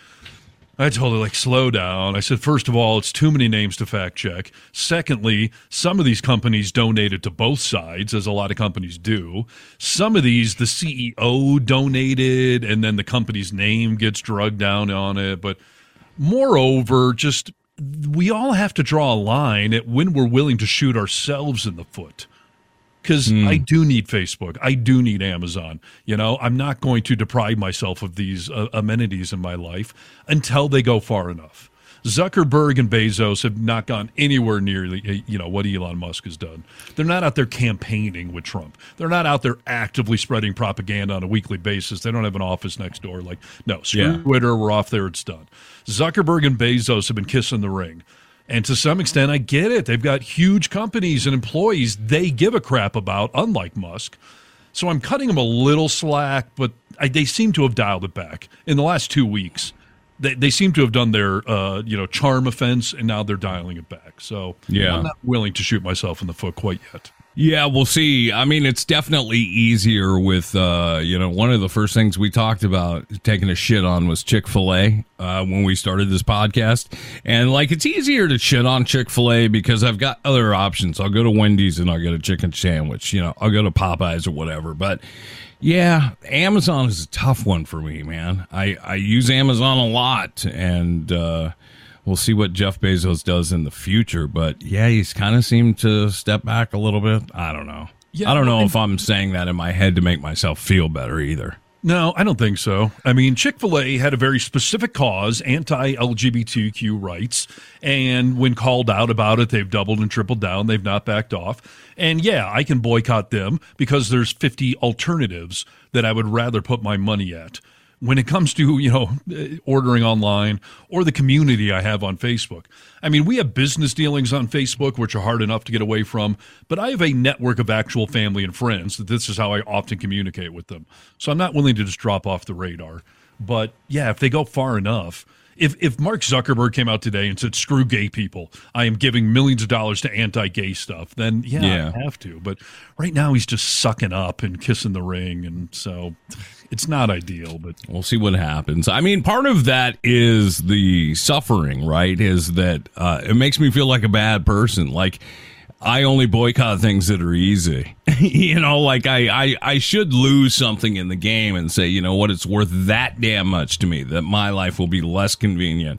I told her, like, slow down. I said, first of all, it's too many names to fact check. Secondly, some of these companies donated to both sides, as a lot of companies do. Some of these, the C E O donated, and then the company's name gets drugged down on it. But moreover, just we all have to draw a line at when we're willing to shoot ourselves in the foot. Because Hmm. I do need Facebook. I do need Amazon. You know, I'm not going to deprive myself of these uh, amenities in my life until they go far enough. Zuckerberg and Bezos have not gone anywhere near, you know, what Elon Musk has done. They're not out there campaigning with Trump. They're not out there actively spreading propaganda on a weekly basis. They don't have an office next door. Like, no, screw Yeah. Twitter. We're off there. It's done. Zuckerberg and Bezos have been kissing the ring. And to some extent, I get it. They've got huge companies and employees they give a crap about, unlike Musk. So I'm cutting them a little slack, but I, they seem to have dialed it back. In the last two weeks, they, they seem to have done their uh, you know charm offense, and now they're dialing it back. So Yeah. I'm not willing to shoot myself in the foot quite yet. Yeah, we'll see. I mean, it's definitely easier with, uh, you know, one of the first things we talked about taking a shit on was Chick-fil-A uh, when we started this podcast. And, like, it's easier to shit on Chick-fil-A because I've got other options. I'll go to Wendy's and I'll get a chicken sandwich. You know, I'll go to Popeyes or whatever. But, yeah, Amazon is a tough one for me, man. I, I use Amazon a lot, and uh we'll see what Jeff Bezos does in the future, but yeah, he's kind of seemed to step back a little bit. I don't know. Yeah, I don't know well, if I'm saying that in my head to make myself feel better either. No, I don't think so. I mean, Chick-fil-A had a very specific cause, anti-L G B T Q rights, and when called out about it, they've doubled and tripled down. They've not backed off. And yeah, I can boycott them because there's fifty alternatives that I would rather put my money at. When it comes to, you know, ordering online or the community I have on Facebook. I mean, we have business dealings on Facebook, which are hard enough to get away from, but I have a network of actual family and friends that this is how I often communicate with them. So I'm not willing to just drop off the radar. But yeah, if they go far enough, if, if Mark Zuckerberg came out today and said, screw gay people, I am giving millions of dollars to anti-gay stuff, then yeah, Yeah. I have to. But right now he's just sucking up and kissing the ring. And so it's not ideal, but We'll see what happens. I mean, part of that is the suffering, right? Is that uh, it makes me feel like a bad person. Like, I only boycott things that are easy. you know, like I, I, I should lose something in the game and say, you know what, it's worth that damn much to me that my life will be less convenient.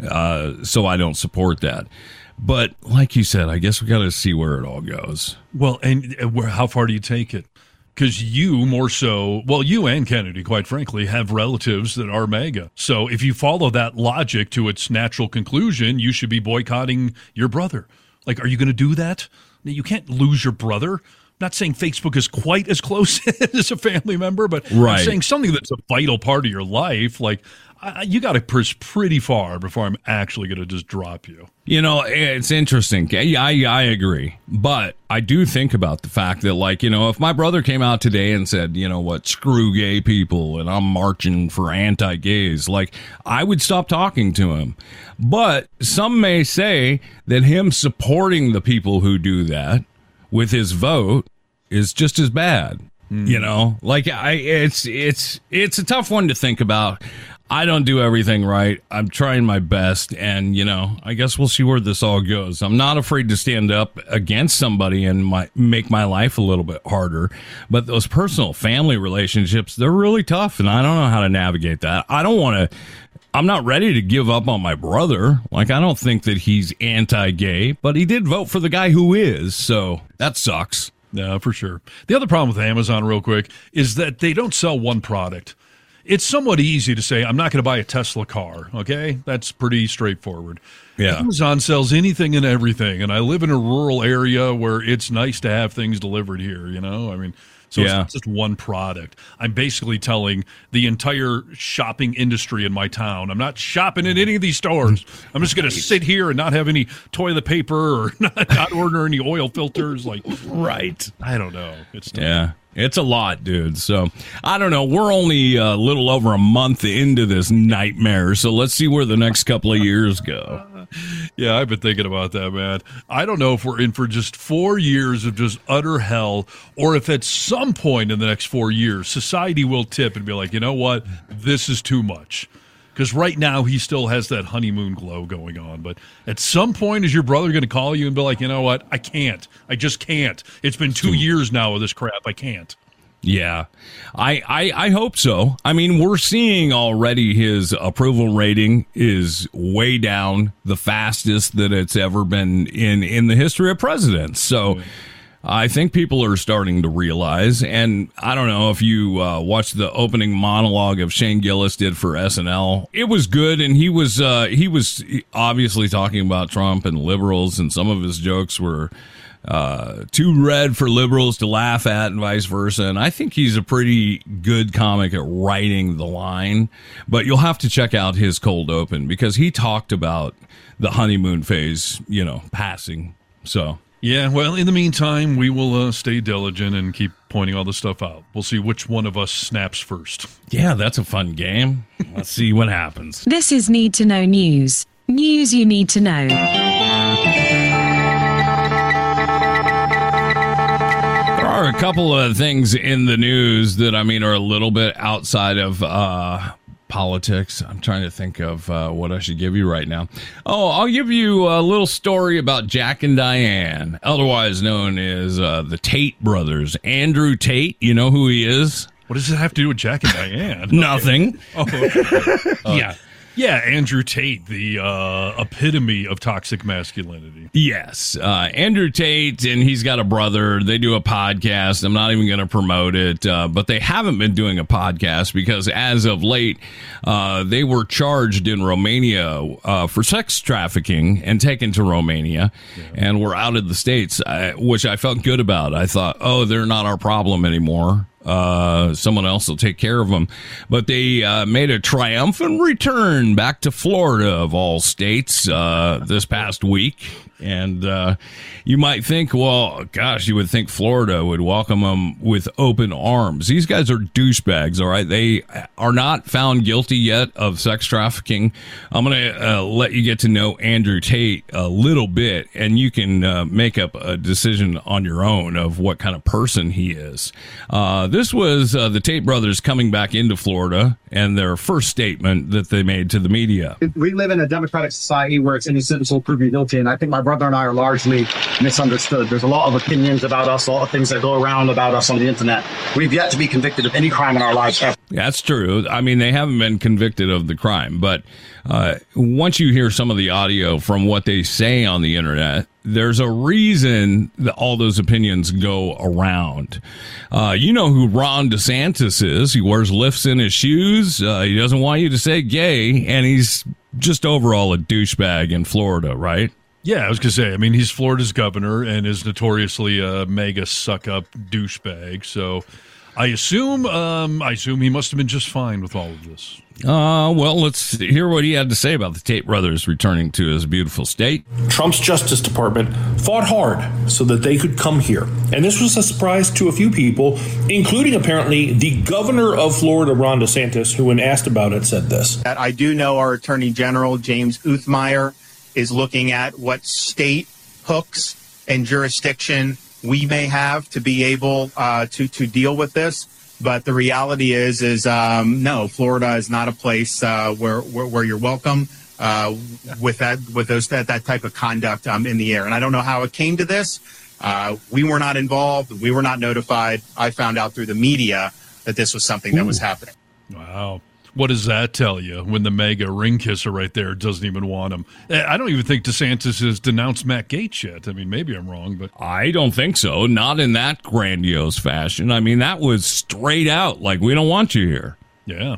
Uh, so I don't support that. But like you said, I guess we got to see where it all goes. Well, and uh, where, how far do you take it? Because you more so, well, you and Kennedy, quite frankly, have relatives that are MAGA. So if you follow that logic to its natural conclusion, you should be boycotting your brother. Like, are you going to do that? You can't lose your brother. I'm not saying Facebook is quite as close as a family member, but Right. I'm saying something that's a vital part of your life. Like, I, you got to push pretty far before I'm actually going to just drop you. You know, it's interesting. I, I, I agree. But I do think about the fact that, like, you know, if my brother came out today and said, you know what, screw gay people and I'm marching for anti-gays, like, I would stop talking to him. But some may say that him supporting the people who do that with his vote is just as bad. You know, like I, it's, it's, it's a tough one to think about. I don't do everything right. I'm trying my best. And, you know, I guess we'll see where this all goes. I'm not afraid to stand up against somebody and my, make my life a little bit harder. But those personal family relationships, they're really tough. And I don't know how to navigate that. I don't want to, I'm not ready to give up on my brother. Like, I don't think that he's anti-gay, but he did vote for the guy who is. So that sucks. Yeah, for sure. The other problem with Amazon, real quick, is that they don't sell one product. it's somewhat easy to say, I'm not going to buy a Tesla car, okay? That's pretty straightforward. Yeah. Amazon sells anything and everything, and I live in a rural area where it's nice to have things delivered here, you know? I mean, so Yeah. it's not just one product. I'm basically telling the entire shopping industry in my town, I'm not shopping in any of these stores. I'm just going to sit here and not have any toilet paper or not, not order any oil filters. Like, Right. I don't know. It's tough. Yeah. It's a lot, dude. So, I don't know. We're only a little over a month into this nightmare, so let's see where the next couple of years go. Yeah, I've been thinking about that, man. I don't know if we're in for just four years of just utter hell, or if at some point in the next four years, society will tip and be like, you know what? This is too much. Because right now, he still has that honeymoon glow going on. But at some point, is your brother going to call you and be like, you know what? I can't. I just can't. It's been two years now of this crap. I can't. Yeah, I, I I hope so. I mean, we're seeing already his approval rating is way down, the fastest that it's ever been in, in the history of presidents. So I think people are starting to realize, and I don't know if you uh, watched the opening monologue of Shane Gillis did for S N L. It was good, and he was uh, he was obviously talking about Trump and liberals, and some of his jokes were uh, too red for liberals to laugh at and vice versa. And I think he's a pretty good comic at writing the line, but you'll have to check out his cold open because he talked about the honeymoon phase, you know, passing. So, yeah, well, in the meantime, we will uh, stay diligent and keep pointing all this stuff out. We'll see which one of us snaps first. Yeah, that's a fun game. Let's see what happens. This is Need to Know News. News you need to know. There are a couple of things in the news that, I mean, are a little bit outside of uh, politics. I'm trying to think of uh, what I should give you right now. Oh, I'll give you a little story about Jack and Diane, otherwise known as uh, the Tate brothers. Andrew Tate, you know who he is? What does it have to do with Jack and Diane? Nothing. Oh, okay. uh, yeah. Yeah, Andrew Tate, the uh, epitome of toxic masculinity. Yes. Uh, Andrew Tate, and he's got a brother. They do a podcast. I'm not even going to promote it, uh, but they haven't been doing a podcast because as of late, uh, they were charged in Romania uh, for sex trafficking and taken to Romania, yeah. and were out of the States, uh, which I felt good about. I thought, oh, they're not our problem anymore. Uh, someone else will take care of them. But they uh, made a triumphant return back to Florida, of all states, uh, this past week. And uh, you might think, well, gosh, you would think Florida would welcome them with open arms. These guys are douchebags, all right? They are not found guilty yet of sex trafficking. I'm going to uh, let you get to know Andrew Tate a little bit, and you can uh, make up a decision on your own of what kind of person he is. Uh, this was uh, the Tate brothers coming back into Florida and their first statement that they made to the media. We live in a democratic society where it's innocent until proven guilty, and I think my brother and I are largely misunderstood. There's a lot of opinions about us, a lot of things that go around about us on the internet. We've yet to be convicted of any crime in our lives ever. That's true. I mean, they haven't been convicted of the crime, but uh, once you hear some of the audio from what they say on the internet, there's a reason that all those opinions go around. Uh, you know who Ron DeSantis is. He wears lifts in his shoes. Uh, he doesn't want you to say gay, and he's just overall a douchebag in Florida, right? Yeah, I was going to say, I mean, he's Florida's governor and is notoriously a mega suck-up douchebag. So I assume um, I assume he must have been just fine with all of this. Uh, well, let's hear what he had to say about the Tate brothers returning to his beautiful state. Trump's Justice Department fought hard so that they could come here. And this was a surprise to a few people, including apparently the governor of Florida, Ron DeSantis, who when asked about it said this. I do know our Attorney General, James Uthmeyer, is looking at what state hooks and jurisdiction we may have to be able uh, to to deal with this. But the reality is, is um, no, Florida is not a place uh, where, where where you're welcome uh, with that with those that, that type of conduct um, in the air. And I don't know how it came to this. Uh, we were not involved. We were not notified. I found out through the media that this was something that was happening. Wow. What does that tell you when the mega ring kisser right there doesn't even want him? I don't even think DeSantis has denounced Matt Gaetz yet. I mean, maybe I'm wrong, but I don't think so. Not in that grandiose fashion. I mean, that was straight out like, we don't want you here. Yeah.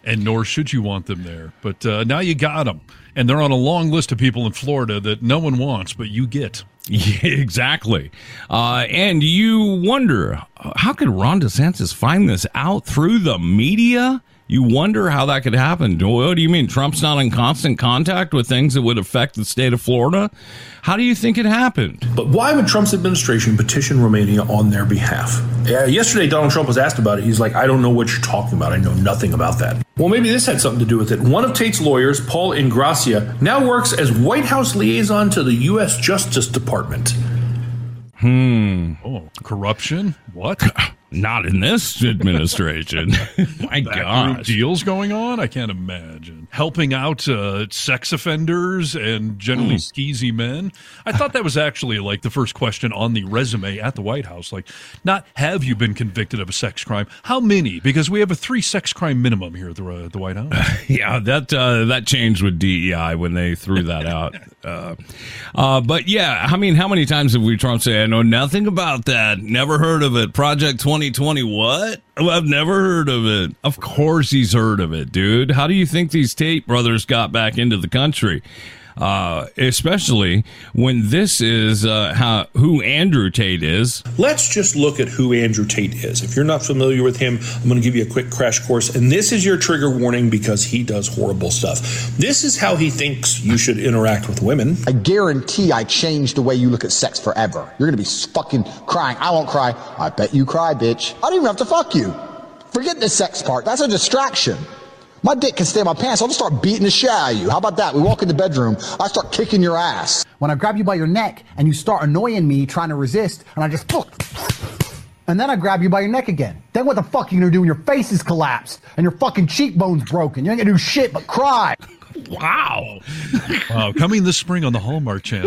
And nor should you want them there. But uh, now you got them. And they're on a long list of people in Florida that no one wants, but you get. Yeah, exactly. Uh, and you wonder, how could Ron DeSantis find this out through the media? You wonder how that could happen. What do you mean? Trump's not in constant contact with things that would affect the state of Florida? How do you think it happened? But why would Trump's administration petition Romania on their behalf? Uh, yesterday, Donald Trump was asked about it. He's like, I don't know what you're talking about. I know nothing about that. Well, maybe this had something to do with it. One of Tate's lawyers, Paul Ingracia, now works as White House liaison to the U S Justice Department. Hmm. Oh, corruption? What? Not in this administration. My gosh. Deals going on? I can't imagine. Helping out uh, sex offenders and generally mm. skeezy men. I thought that was actually like the first question on the resume at the White House. Like, not have you been convicted of a sex crime? How many? Because we have a three sex crime minimum here at the, uh, the White House. Yeah, that uh, that changed with D E I when they threw that out. Uh, uh, but yeah, I mean, how many times have we Trump say, I know nothing about that, never heard of it, Project twenty twenty, what? Well, I've never heard of it. Of course he's heard of it, dude. How do you think these Tate brothers got back into the country? Uh, especially when this is uh, how who Andrew Tate is. Let's just look at who Andrew Tate is. If you're not familiar with him, I'm going to give you a quick crash course. And this is your trigger warning because he does horrible stuff. This is how he thinks you should interact with women. I guarantee I changed the way you look at sex forever. You're going to be fucking crying. I won't cry. I bet you cry, bitch. I don't even have to fuck you. Forget the sex part. That's a distraction. My dick can stay in my pants. I'll just start beating the shit out of you. How about that? We walk in the bedroom. I start kicking your ass. When I grab you by your neck and you start annoying me, trying to resist, and I just fuck. And then I grab you by your neck again. Then what the fuck are you gonna do when your face is collapsed and your fucking cheekbone's broken? You ain't gonna do shit but cry. Wow. Wow. Coming this spring on the Hallmark Channel.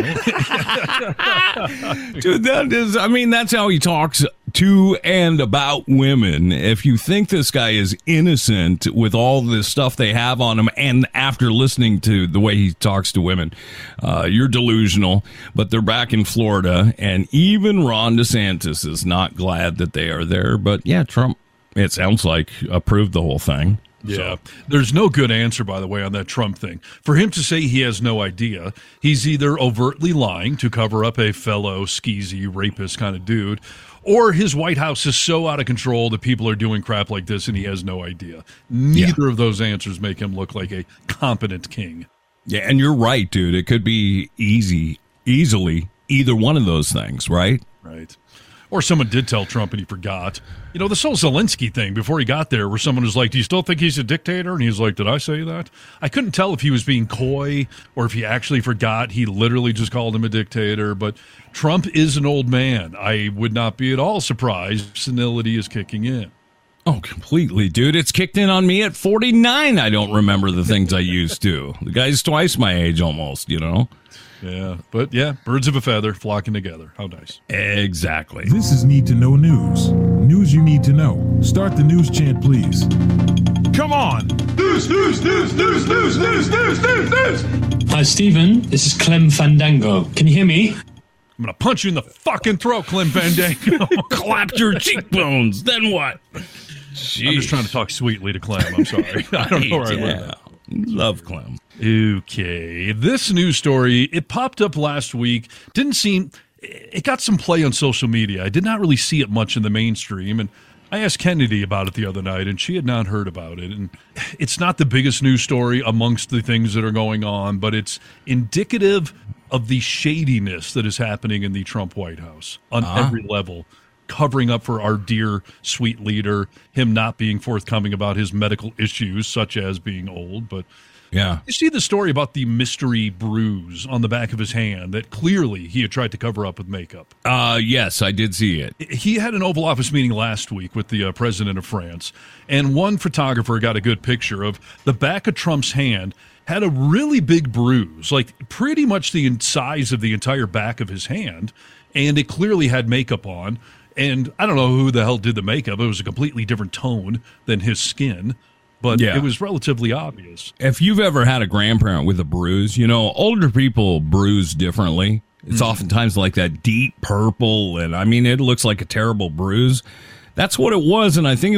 Dude, that is, I mean, that's how he talks to and about women. If you think this guy is innocent with all this stuff they have on him, and after listening to the way he talks to women, uh, you're delusional. But they're back in Florida, and even Ron DeSantis is not glad that they are there. But yeah, Trump, it sounds like, approved the whole thing. Yeah, so. There's no good answer, by the way, on that Trump thing. For him to say he has no idea, he's either overtly lying to cover up a fellow skeezy rapist kind of dude, or his White House is so out of control that people are doing crap like this and he has no idea. Neither yeah. of those answers make him look like a competent king. Yeah, and you're right, dude. It could be easy, easily either one of those things, right? Right. Or someone did tell Trump and he forgot. You know, this whole Zelensky thing before he got there, where someone was like, do you still think he's a dictator? And he's like, did I say that? I couldn't tell if he was being coy or if he actually forgot. He literally just called him a dictator. But Trump is an old man. I would not be at all surprised senility is kicking in. Oh, completely, dude. It's kicked in on me at forty-nine. I don't remember the things I used to. The guy's twice my age almost, you know? Yeah, but yeah, birds of a feather flocking together. How nice. Exactly. This is Need to Know News. News you need to know. Start the news chant, please. Come on. News, news, news, news, news, news, news, news, news. Hi, Stephen. This is Clem Fandango. Can you hear me? I'm going to punch you in the fucking throat, Clem Fandango. Clapped your cheekbones. Then what? Jeez. I'm just trying to talk sweetly to Clem. I'm sorry. I don't know where yeah. I learned that. Love Clem. Okay. This news story, it popped up last week. Didn't seem, it got some play on social media. I did not really see it much in the mainstream. And I asked Kennedy about it the other night, and she had not heard about it. And it's not the biggest news story amongst the things that are going on, but it's indicative of the shadiness that is happening in the Trump White House on uh-huh. every level. Covering up for our dear, sweet leader, him not being forthcoming about his medical issues, such as being old. But yeah, you see the story about the mystery bruise on the back of his hand that clearly he had tried to cover up with makeup. Uh, yes, I did see it. He had an Oval Office meeting last week with the uh, president of France, and one photographer got a good picture of the back of Trump's hand. Had a really big bruise, like pretty much the size of the entire back of his hand, and it clearly had makeup on. And I don't know who the hell did the makeup. It was a completely different tone than his skin, but yeah. it was relatively obvious. If you've ever had a grandparent with a bruise, you know, older people bruise differently. It's mm. oftentimes like that deep purple, and I mean, it looks like a terrible bruise. That's what it was, and I think it was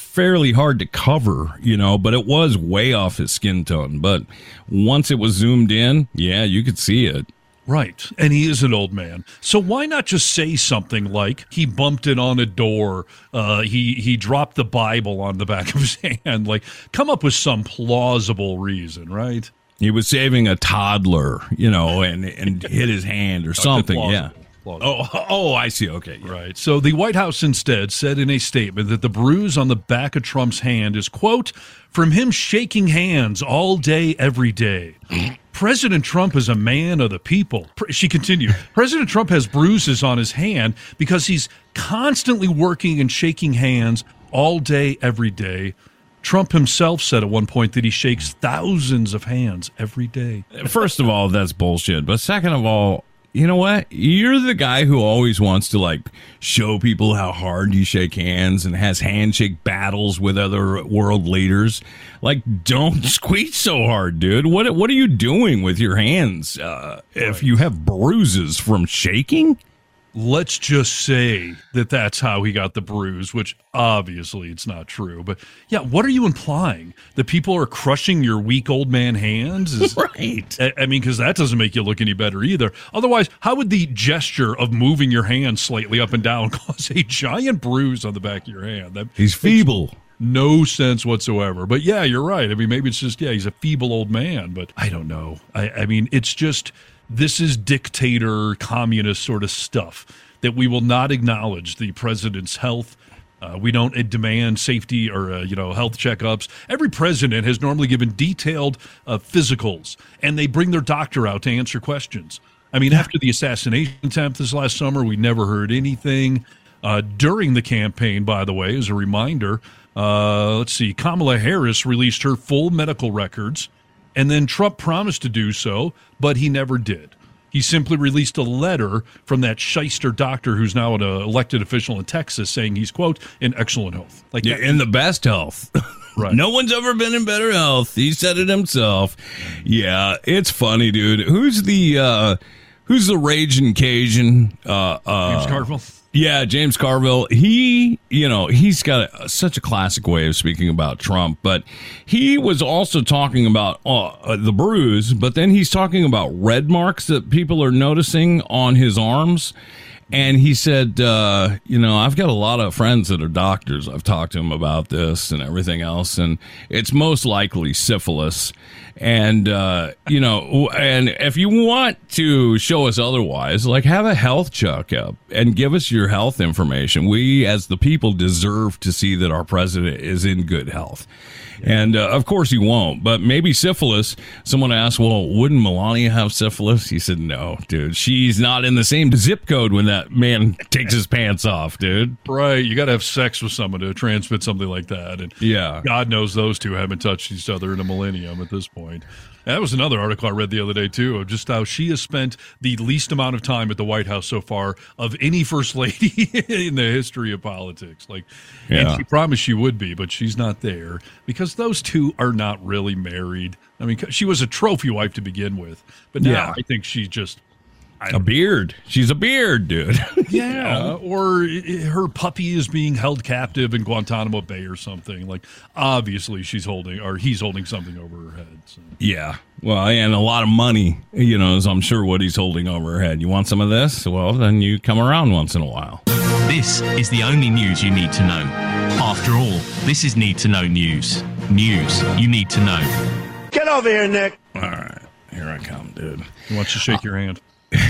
fairly hard to cover, you know, but it was way off his skin tone. But once it was zoomed in, yeah, you could see it. Right. And he is an old man. So why not just say something like he bumped it on a door, uh, he, he dropped the Bible on the back of his hand? Like, come up with some plausible reason, right? He was saving a toddler, you know, and, and hit his hand or something, yeah. Oh, oh, I see. Okay. Yeah. Right. So the White House instead said in a statement that the bruise on the back of Trump's hand is, quote, from him shaking hands all day, every day. President Trump is a man of the people. She continued, President Trump has bruises on his hand because he's constantly working and shaking hands all day, every day. Trump himself said at one point that he shakes thousands of hands every day. First of all, that's bullshit. But second of all, you know what? You're the guy who always wants to, like, show people how hard you shake hands and has handshake battles with other world leaders. Like, don't squeeze so hard, dude. What what are you doing with your hands uh, if you have bruises from shaking? Let's just say that that's how he got the bruise, which obviously it's not true. But yeah, what are you implying? That people are crushing your weak old man hands? Is, right. I, I mean, because that doesn't make you look any better either. Otherwise, how would the gesture of moving your hand slightly up and down cause a giant bruise on the back of your hand? That He's feeble. No sense whatsoever. But yeah, you're right. I mean, maybe it's just, yeah, he's a feeble old man. But I don't know. I, I mean, it's just... This is dictator, communist sort of stuff, that we will not acknowledge the president's health. Uh, we don't uh, demand safety or, uh, you know, health checkups. Every president has normally given detailed uh, physicals, and they bring their doctor out to answer questions. I mean, after the assassination attempt this last summer, we never heard anything. Uh, during the campaign, by the way, as a reminder, uh, let's see, Kamala Harris released her full medical records. And then Trump promised to do so, but he never did. He simply released a letter from that shyster doctor who's now an uh, elected official in Texas saying he's, quote, in excellent health. Like yeah, in the best health. Right. No one's ever been in better health. He said it himself. Yeah, it's funny, dude. Who's the uh, who's the raging Cajun? Uh, uh, James Carville. Yeah, James Carville. He, you know, he's got a, such a classic way of speaking about Trump, but he was also talking about uh, the bruise, but then he's talking about red marks that people are noticing on his arms. And he said, uh, you know, I've got a lot of friends that are doctors. I've talked to them about this and everything else, and it's most likely syphilis. And, uh, you know, and if you want to show us otherwise, like, have a health checkup and give us your health information. We, as the people, deserve to see that our president is in good health. And, uh, of course, he won't. But maybe syphilis. Someone asked, well, wouldn't Melania have syphilis? He said, no, dude. She's not in the same zip code when that man takes his pants off, dude. Right. You got to have sex with someone to transmit something like that. And yeah, God knows those two haven't touched each other in a millennium at this point. That was another article I read the other day, too, of just how she has spent the least amount of time at the White House so far of any first lady in the history of politics. Like, yeah. And she promised she would be, but she's not there because those two are not really married. I mean, she was a trophy wife to begin with, but now Yeah. I think she just... A beard. She's a beard, dude. Yeah, know? Or her puppy is being held captive in Guantanamo Bay or something. Like, obviously she's holding, or he's holding something over her head. So. Yeah. Well, and a lot of money, you know, is I'm sure what he's holding over her head. You want some of this? Well, then you come around once in a while. This is the only news you need to know. After all, this is Need to Know News. News you need to know. Get over here, Nick. All right. Here I come, dude. He wants to shake uh, your hand.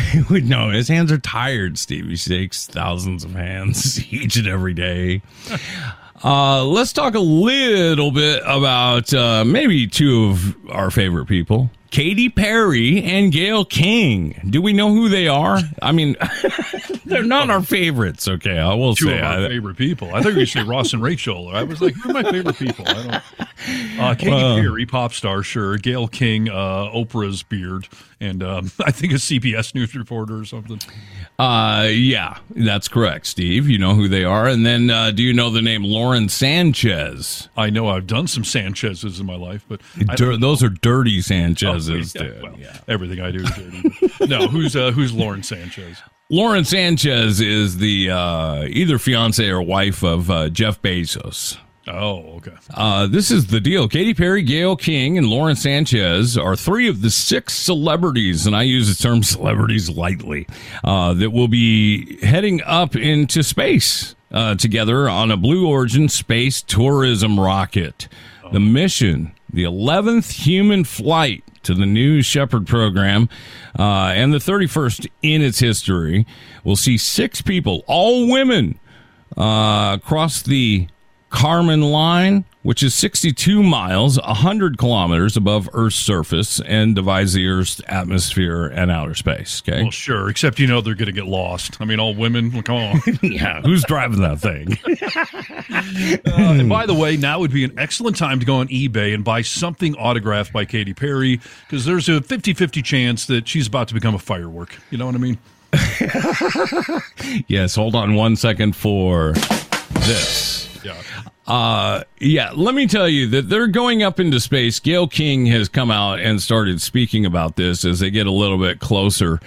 No, his hands are tired, Steve. He shakes thousands of hands each and every day. Uh, let's talk a little bit about uh, maybe two of our favorite people, Katy Perry and Gayle King. Do we know who they are? I mean, they're not our favorites, okay? I will two say. Two of our I, favorite people. I thought you were going to say Ross and Rachel. I was like, who are my favorite people? I don't. Uh, Katy Well- Perry, pop star, sure. Gayle King, uh, Oprah's beard, and um, I think a C B S News reporter or something. Uh, yeah, that's correct, Steve. You know who they are. And then, uh, do you know the name Lauren Sanchez? I know I've done some Sanchez's in my life, but I Dur- don't- those are dirty Sanchez's, Oh, yeah, dude. well, Yeah. everything I do is dirty. No, who's uh, who's Lauren Sanchez? Lauren Sanchez is the uh, either fiance or wife of uh, Jeff Bezos. Oh, okay. Uh, this is the deal. Katy Perry, Gayle King, and Lauren Sanchez are three of the six celebrities, and I use the term celebrities lightly, uh, that will be heading up into space uh, together on a Blue Origin space tourism rocket. Oh. The mission, the eleventh human flight to the New Shepard program, uh, and the thirty-first in its history, will see six people, all women, uh, across the Kármán line, which is sixty-two miles, one hundred kilometers above Earth's surface, and divides the Earth's atmosphere and outer space. Okay. Well, sure, except you know they're going to get lost. I mean, all women, well, come on. Yeah, who's driving that thing? uh, and by the way, now would be an excellent time to go on eBay and buy something autographed by Katy Perry, because there's a fifty-fifty chance that she's about to become a firework. You know what I mean? Yes, hold on one second for this. Yeah. Uh, yeah, let me tell you that they're going up into space. Gayle King has come out and started speaking about this as they get a little bit closer.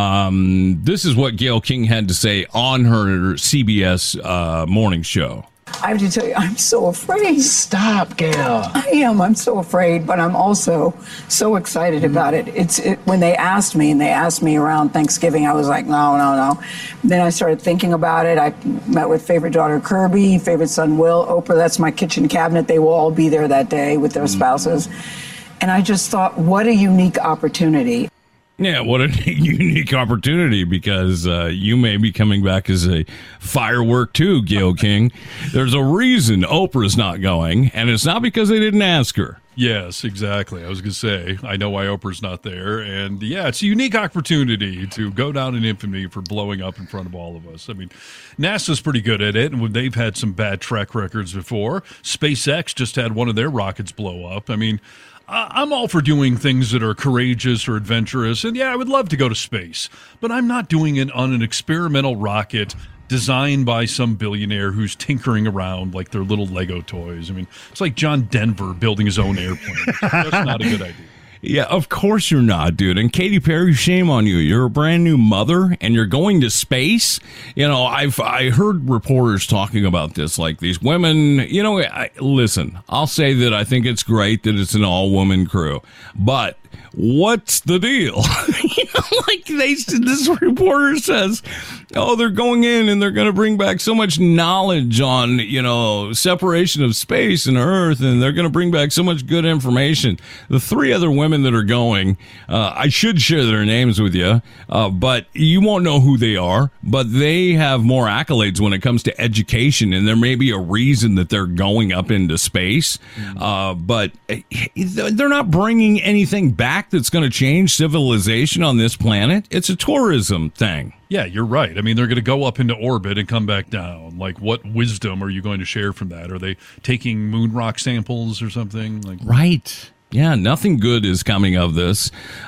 Um, this is what Gayle King had to say on her C B S uh, morning show. I have to tell you, I'm so afraid. Stop, Gayle. I am. I'm so afraid, but I'm also so excited about it. It's it, when they asked me, and they asked me around Thanksgiving, I was like, no, no, no. Then I started thinking about it. I met with favorite daughter Kirby, favorite son Will, Oprah. That's my kitchen cabinet. They will all be there that day with their spouses. And I just thought, what a unique opportunity. Yeah, what a unique opportunity, because uh, you may be coming back as a firework too, Gayle King. There's a reason Oprah's not going, and it's not because they didn't ask her. Yes, exactly. I was going to say, I know why Oprah's not there. And yeah, it's a unique opportunity to go down in infamy for blowing up in front of all of us. I mean, NASA's pretty good at it, and they've had some bad track records before. SpaceX just had one of their rockets blow up. I mean, I'm all for doing things that are courageous or adventurous, and yeah, I would love to go to space, but I'm not doing it on an experimental rocket designed by some billionaire who's tinkering around like they're little Lego toys. I mean, it's like John Denver building his own airplane. That's not a good idea. Yeah, of course you're not, dude. And Katy Perry, shame on you. You're a brand new mother, and you're going to space. You know, I've I heard reporters talking about this, like these women. You know, I, listen, I'll say that I think it's great that it's an all-woman crew, but what's the deal? You know, like they, this reporter says, oh, they're going in and they're going to bring back so much knowledge on, you know, separation of space and Earth, and they're going to bring back so much good information. The three other women that are going, uh, I should share their names with you, uh, but you won't know who they are, but they have more accolades when it comes to education, and there may be a reason that they're going up into space, uh, but they're not bringing anything back that's going to change civilization on this planet. It's a tourism thing. Yeah, you're right. I mean, they're going to go up into orbit and come back down. Like, what wisdom are you going to share from that? Are they taking moon rock samples or something? Like, right. Yeah, nothing good is coming of this.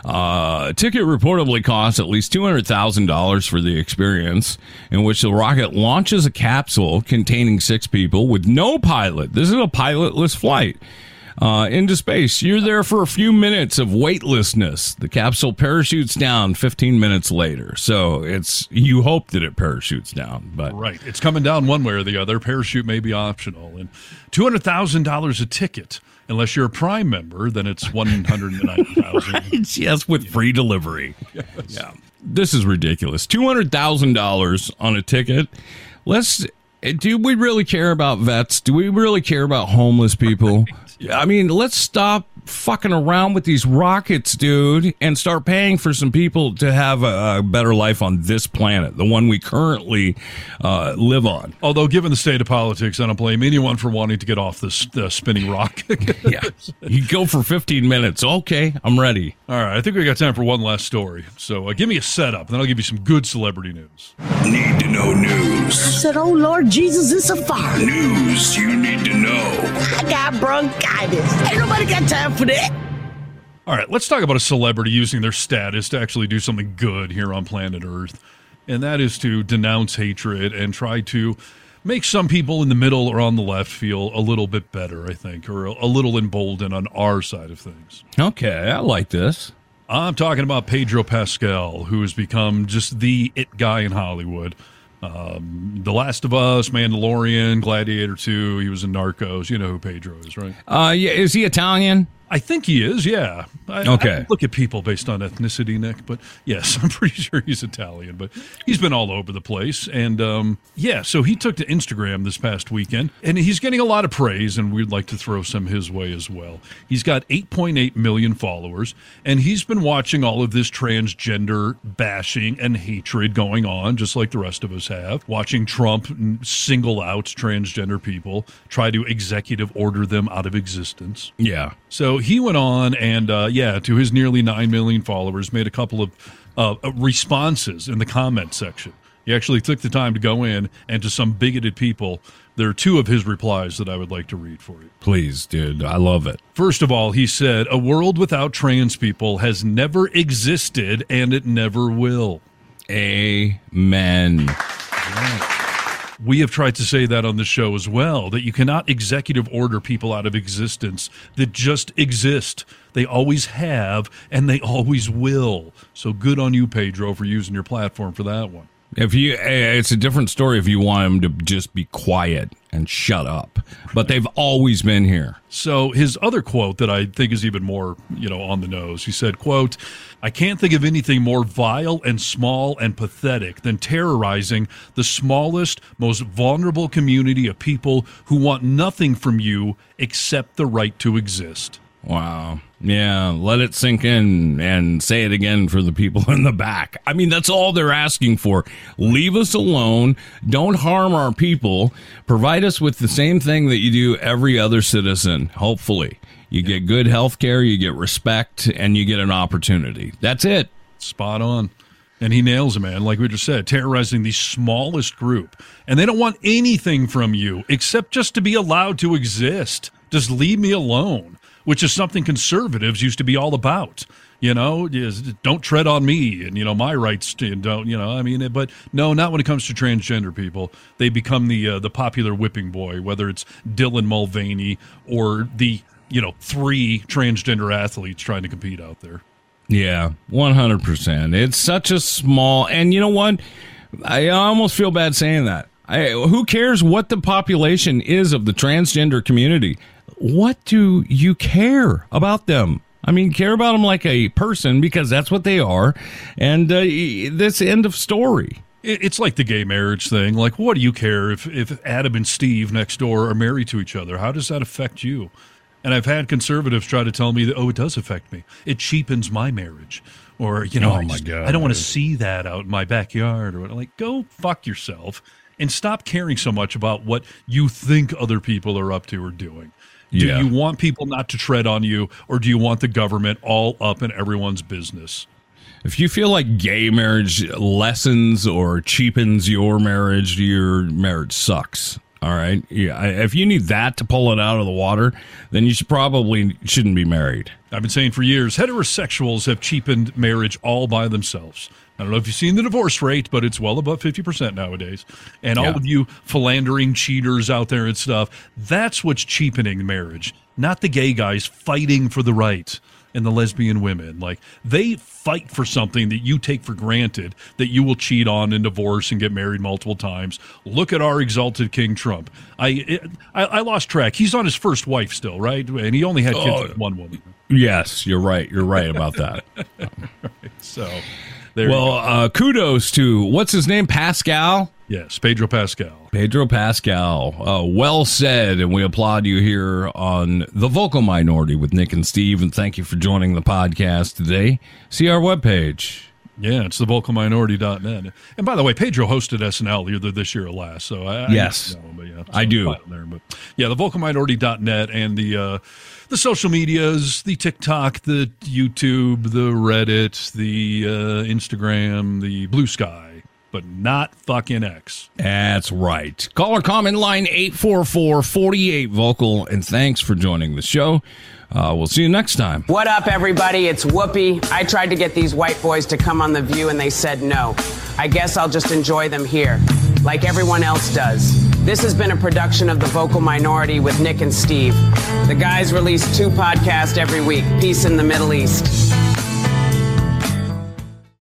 Uh, a ticket reportedly costs at least two hundred thousand dollars for the experience, in which the rocket launches a capsule containing six people with no pilot. This is a pilotless flight. Uh, into space. You're there for a few minutes of weightlessness. The capsule parachutes down fifteen minutes later. So it's, you hope that it parachutes down, but right. It's coming down one way or the other. Parachute may be optional, and two hundred thousand dollars a ticket. Unless you're a Prime member, then it's one hundred ninety thousand dollars. Right, yes, with free delivery. Yes. Yeah. This is ridiculous. two hundred thousand dollars on a ticket. Let's, do we really care about vets? Do we really care about homeless people? Right. Yeah. I mean, let's stop fucking around with these rockets, dude, and start paying for some people to have a, a better life on this planet, the one we currently uh, live on. Although, given the state of politics, I don't blame anyone for wanting to get off this uh, spinning rock. Yeah. You go for fifteen minutes. Okay, I'm ready. All right, I think we got time for one last story. So uh, give me a setup, then I'll give you some good celebrity news. Need to know news. I said, oh, Lord Jesus, it's a fire. News you need to know. I got bronchitis. Ain't nobody got time for that. All right, let's talk about a celebrity using their status to actually do something good here on planet Earth, and that is to denounce hatred and try to make some people in the middle or on the left feel a little bit better, I think, or a little emboldened on our side of things. Okay, I like this. I'm talking about Pedro Pascal, who has become just the it guy in Hollywood. Um, The Last of Us, Mandalorian, Gladiator two. He was in Narcos. You know who Pedro is, right? Uh, yeah, is he Italian? I think he is, yeah. I, Okay. I don't look at people based on ethnicity, Nick, but yes, I'm pretty sure he's Italian, but he's been all over the place. And um, yeah, so he took to Instagram this past weekend, and he's getting a lot of praise, and we'd like to throw some his way as well. He's got eight point eight million followers, and he's been watching all of this transgender bashing and hatred going on, just like the rest of us have, watching Trump single out transgender people, try to executive order them out of existence. Yeah. So he went on and, uh, yeah, to his nearly nine million followers, made a couple of uh, responses in the comment section. He actually took the time to go in, and to some bigoted people, there are two of his replies that I would like to read for you. Please, dude. I love it. First of all, he said, "A world without trans people has never existed, and it never will." Amen. We have tried to say that on the show as well, that you cannot executive order people out of existence that just exist. They always have, and they always will. So good on you, Pedro, for using your platform for that one. If you, it's a different story if you want them to just be quiet and shut up. But they've always been here. So his other quote that I think is even more, you know, on the nose, he said, quote, "I can't think of anything more vile and small and pathetic than terrorizing the smallest, most vulnerable community of people who want nothing from you except the right to exist." Wow. Yeah, let it sink in and say it again for the people in the back. I mean, that's all they're asking for. Leave us alone. Don't harm our people. Provide us with the same thing that you do every other citizen, hopefully. You get good health care, you get respect, and you get an opportunity. That's it. Spot on. And he nails it, man. Like we just said, terrorizing the smallest group. And they don't want anything from you except just to be allowed to exist. Just leave me alone. Which is something conservatives used to be all about, you know, is don't tread on me and, you know, my rights to, don't, you know, I mean, but no, not when it comes to transgender people. They become the uh, the popular whipping boy, whether it's Dylan Mulvaney or the, you know, three transgender athletes trying to compete out there. Yeah, one hundred percent. It's such a small, and you know what? I almost feel bad saying that. I, who cares what the population is of the transgender community? What do you care about them? I mean, care about them like a person, because that's what they are. And uh, this end of story. It's like the gay marriage thing. Like, what do you care if, if Adam and Steve next door are married to each other? How does that affect you? And I've had conservatives try to tell me that, oh, it does affect me. It cheapens my marriage. Or, you know, oh I, my just, God. I don't want to see that out in my backyard. Or like, go fuck yourself and stop caring so much about what you think other people are up to or doing. Do Yeah. you want people not to tread on you, or do you want the government all up in everyone's business? If you feel like gay marriage lessens or cheapens your marriage, your marriage sucks. All right. Yeah. If you need that to pull it out of the water, then you should probably shouldn't be married. I've been saying for years, heterosexuals have cheapened marriage all by themselves. I don't know if you've seen the divorce rate, but it's well above fifty percent nowadays. And all Yeah. of you philandering cheaters out there and stuff, that's what's cheapening marriage, not the gay guys fighting for the right and the lesbian women. Like, they fight for something that you take for granted, that you will cheat on and divorce and get married multiple times. Look at our exalted King Trump. I it, I, I lost track. He's on his first wife still, right? And he only had kids Oh. with one woman. Yes, you're right. You're right about that. Right, so... There well, uh, kudos to, what's his name, Pascal? Yes, Pedro Pascal. Pedro Pascal. Uh, well said, and we applaud you here on The Vocal Minority with Nick and Steve, and thank you for joining the podcast today. See our webpage. Yeah, it's the vocal minority dot net. And by the way, Pedro hosted S N L either this year or last, so I, Yes, I, know, but yeah, so I do. There, but yeah, the vocal minority dot net and the uh, the social medias, the TikTok, the YouTube, the Reddit, the uh, Instagram, the Blue Sky, but not fucking X. That's right. Call or comment line eight four four, four eight, vocal, and thanks for joining the show. Uh, we'll see you next time. What up, everybody? It's Whoopi. I tried to get these white boys to come on The View, and they said no. I guess I'll just enjoy them here, like everyone else does. This has been a production of The Vocal Minority with Nick and Steve. The guys release two podcasts every week. Peace in the Middle East.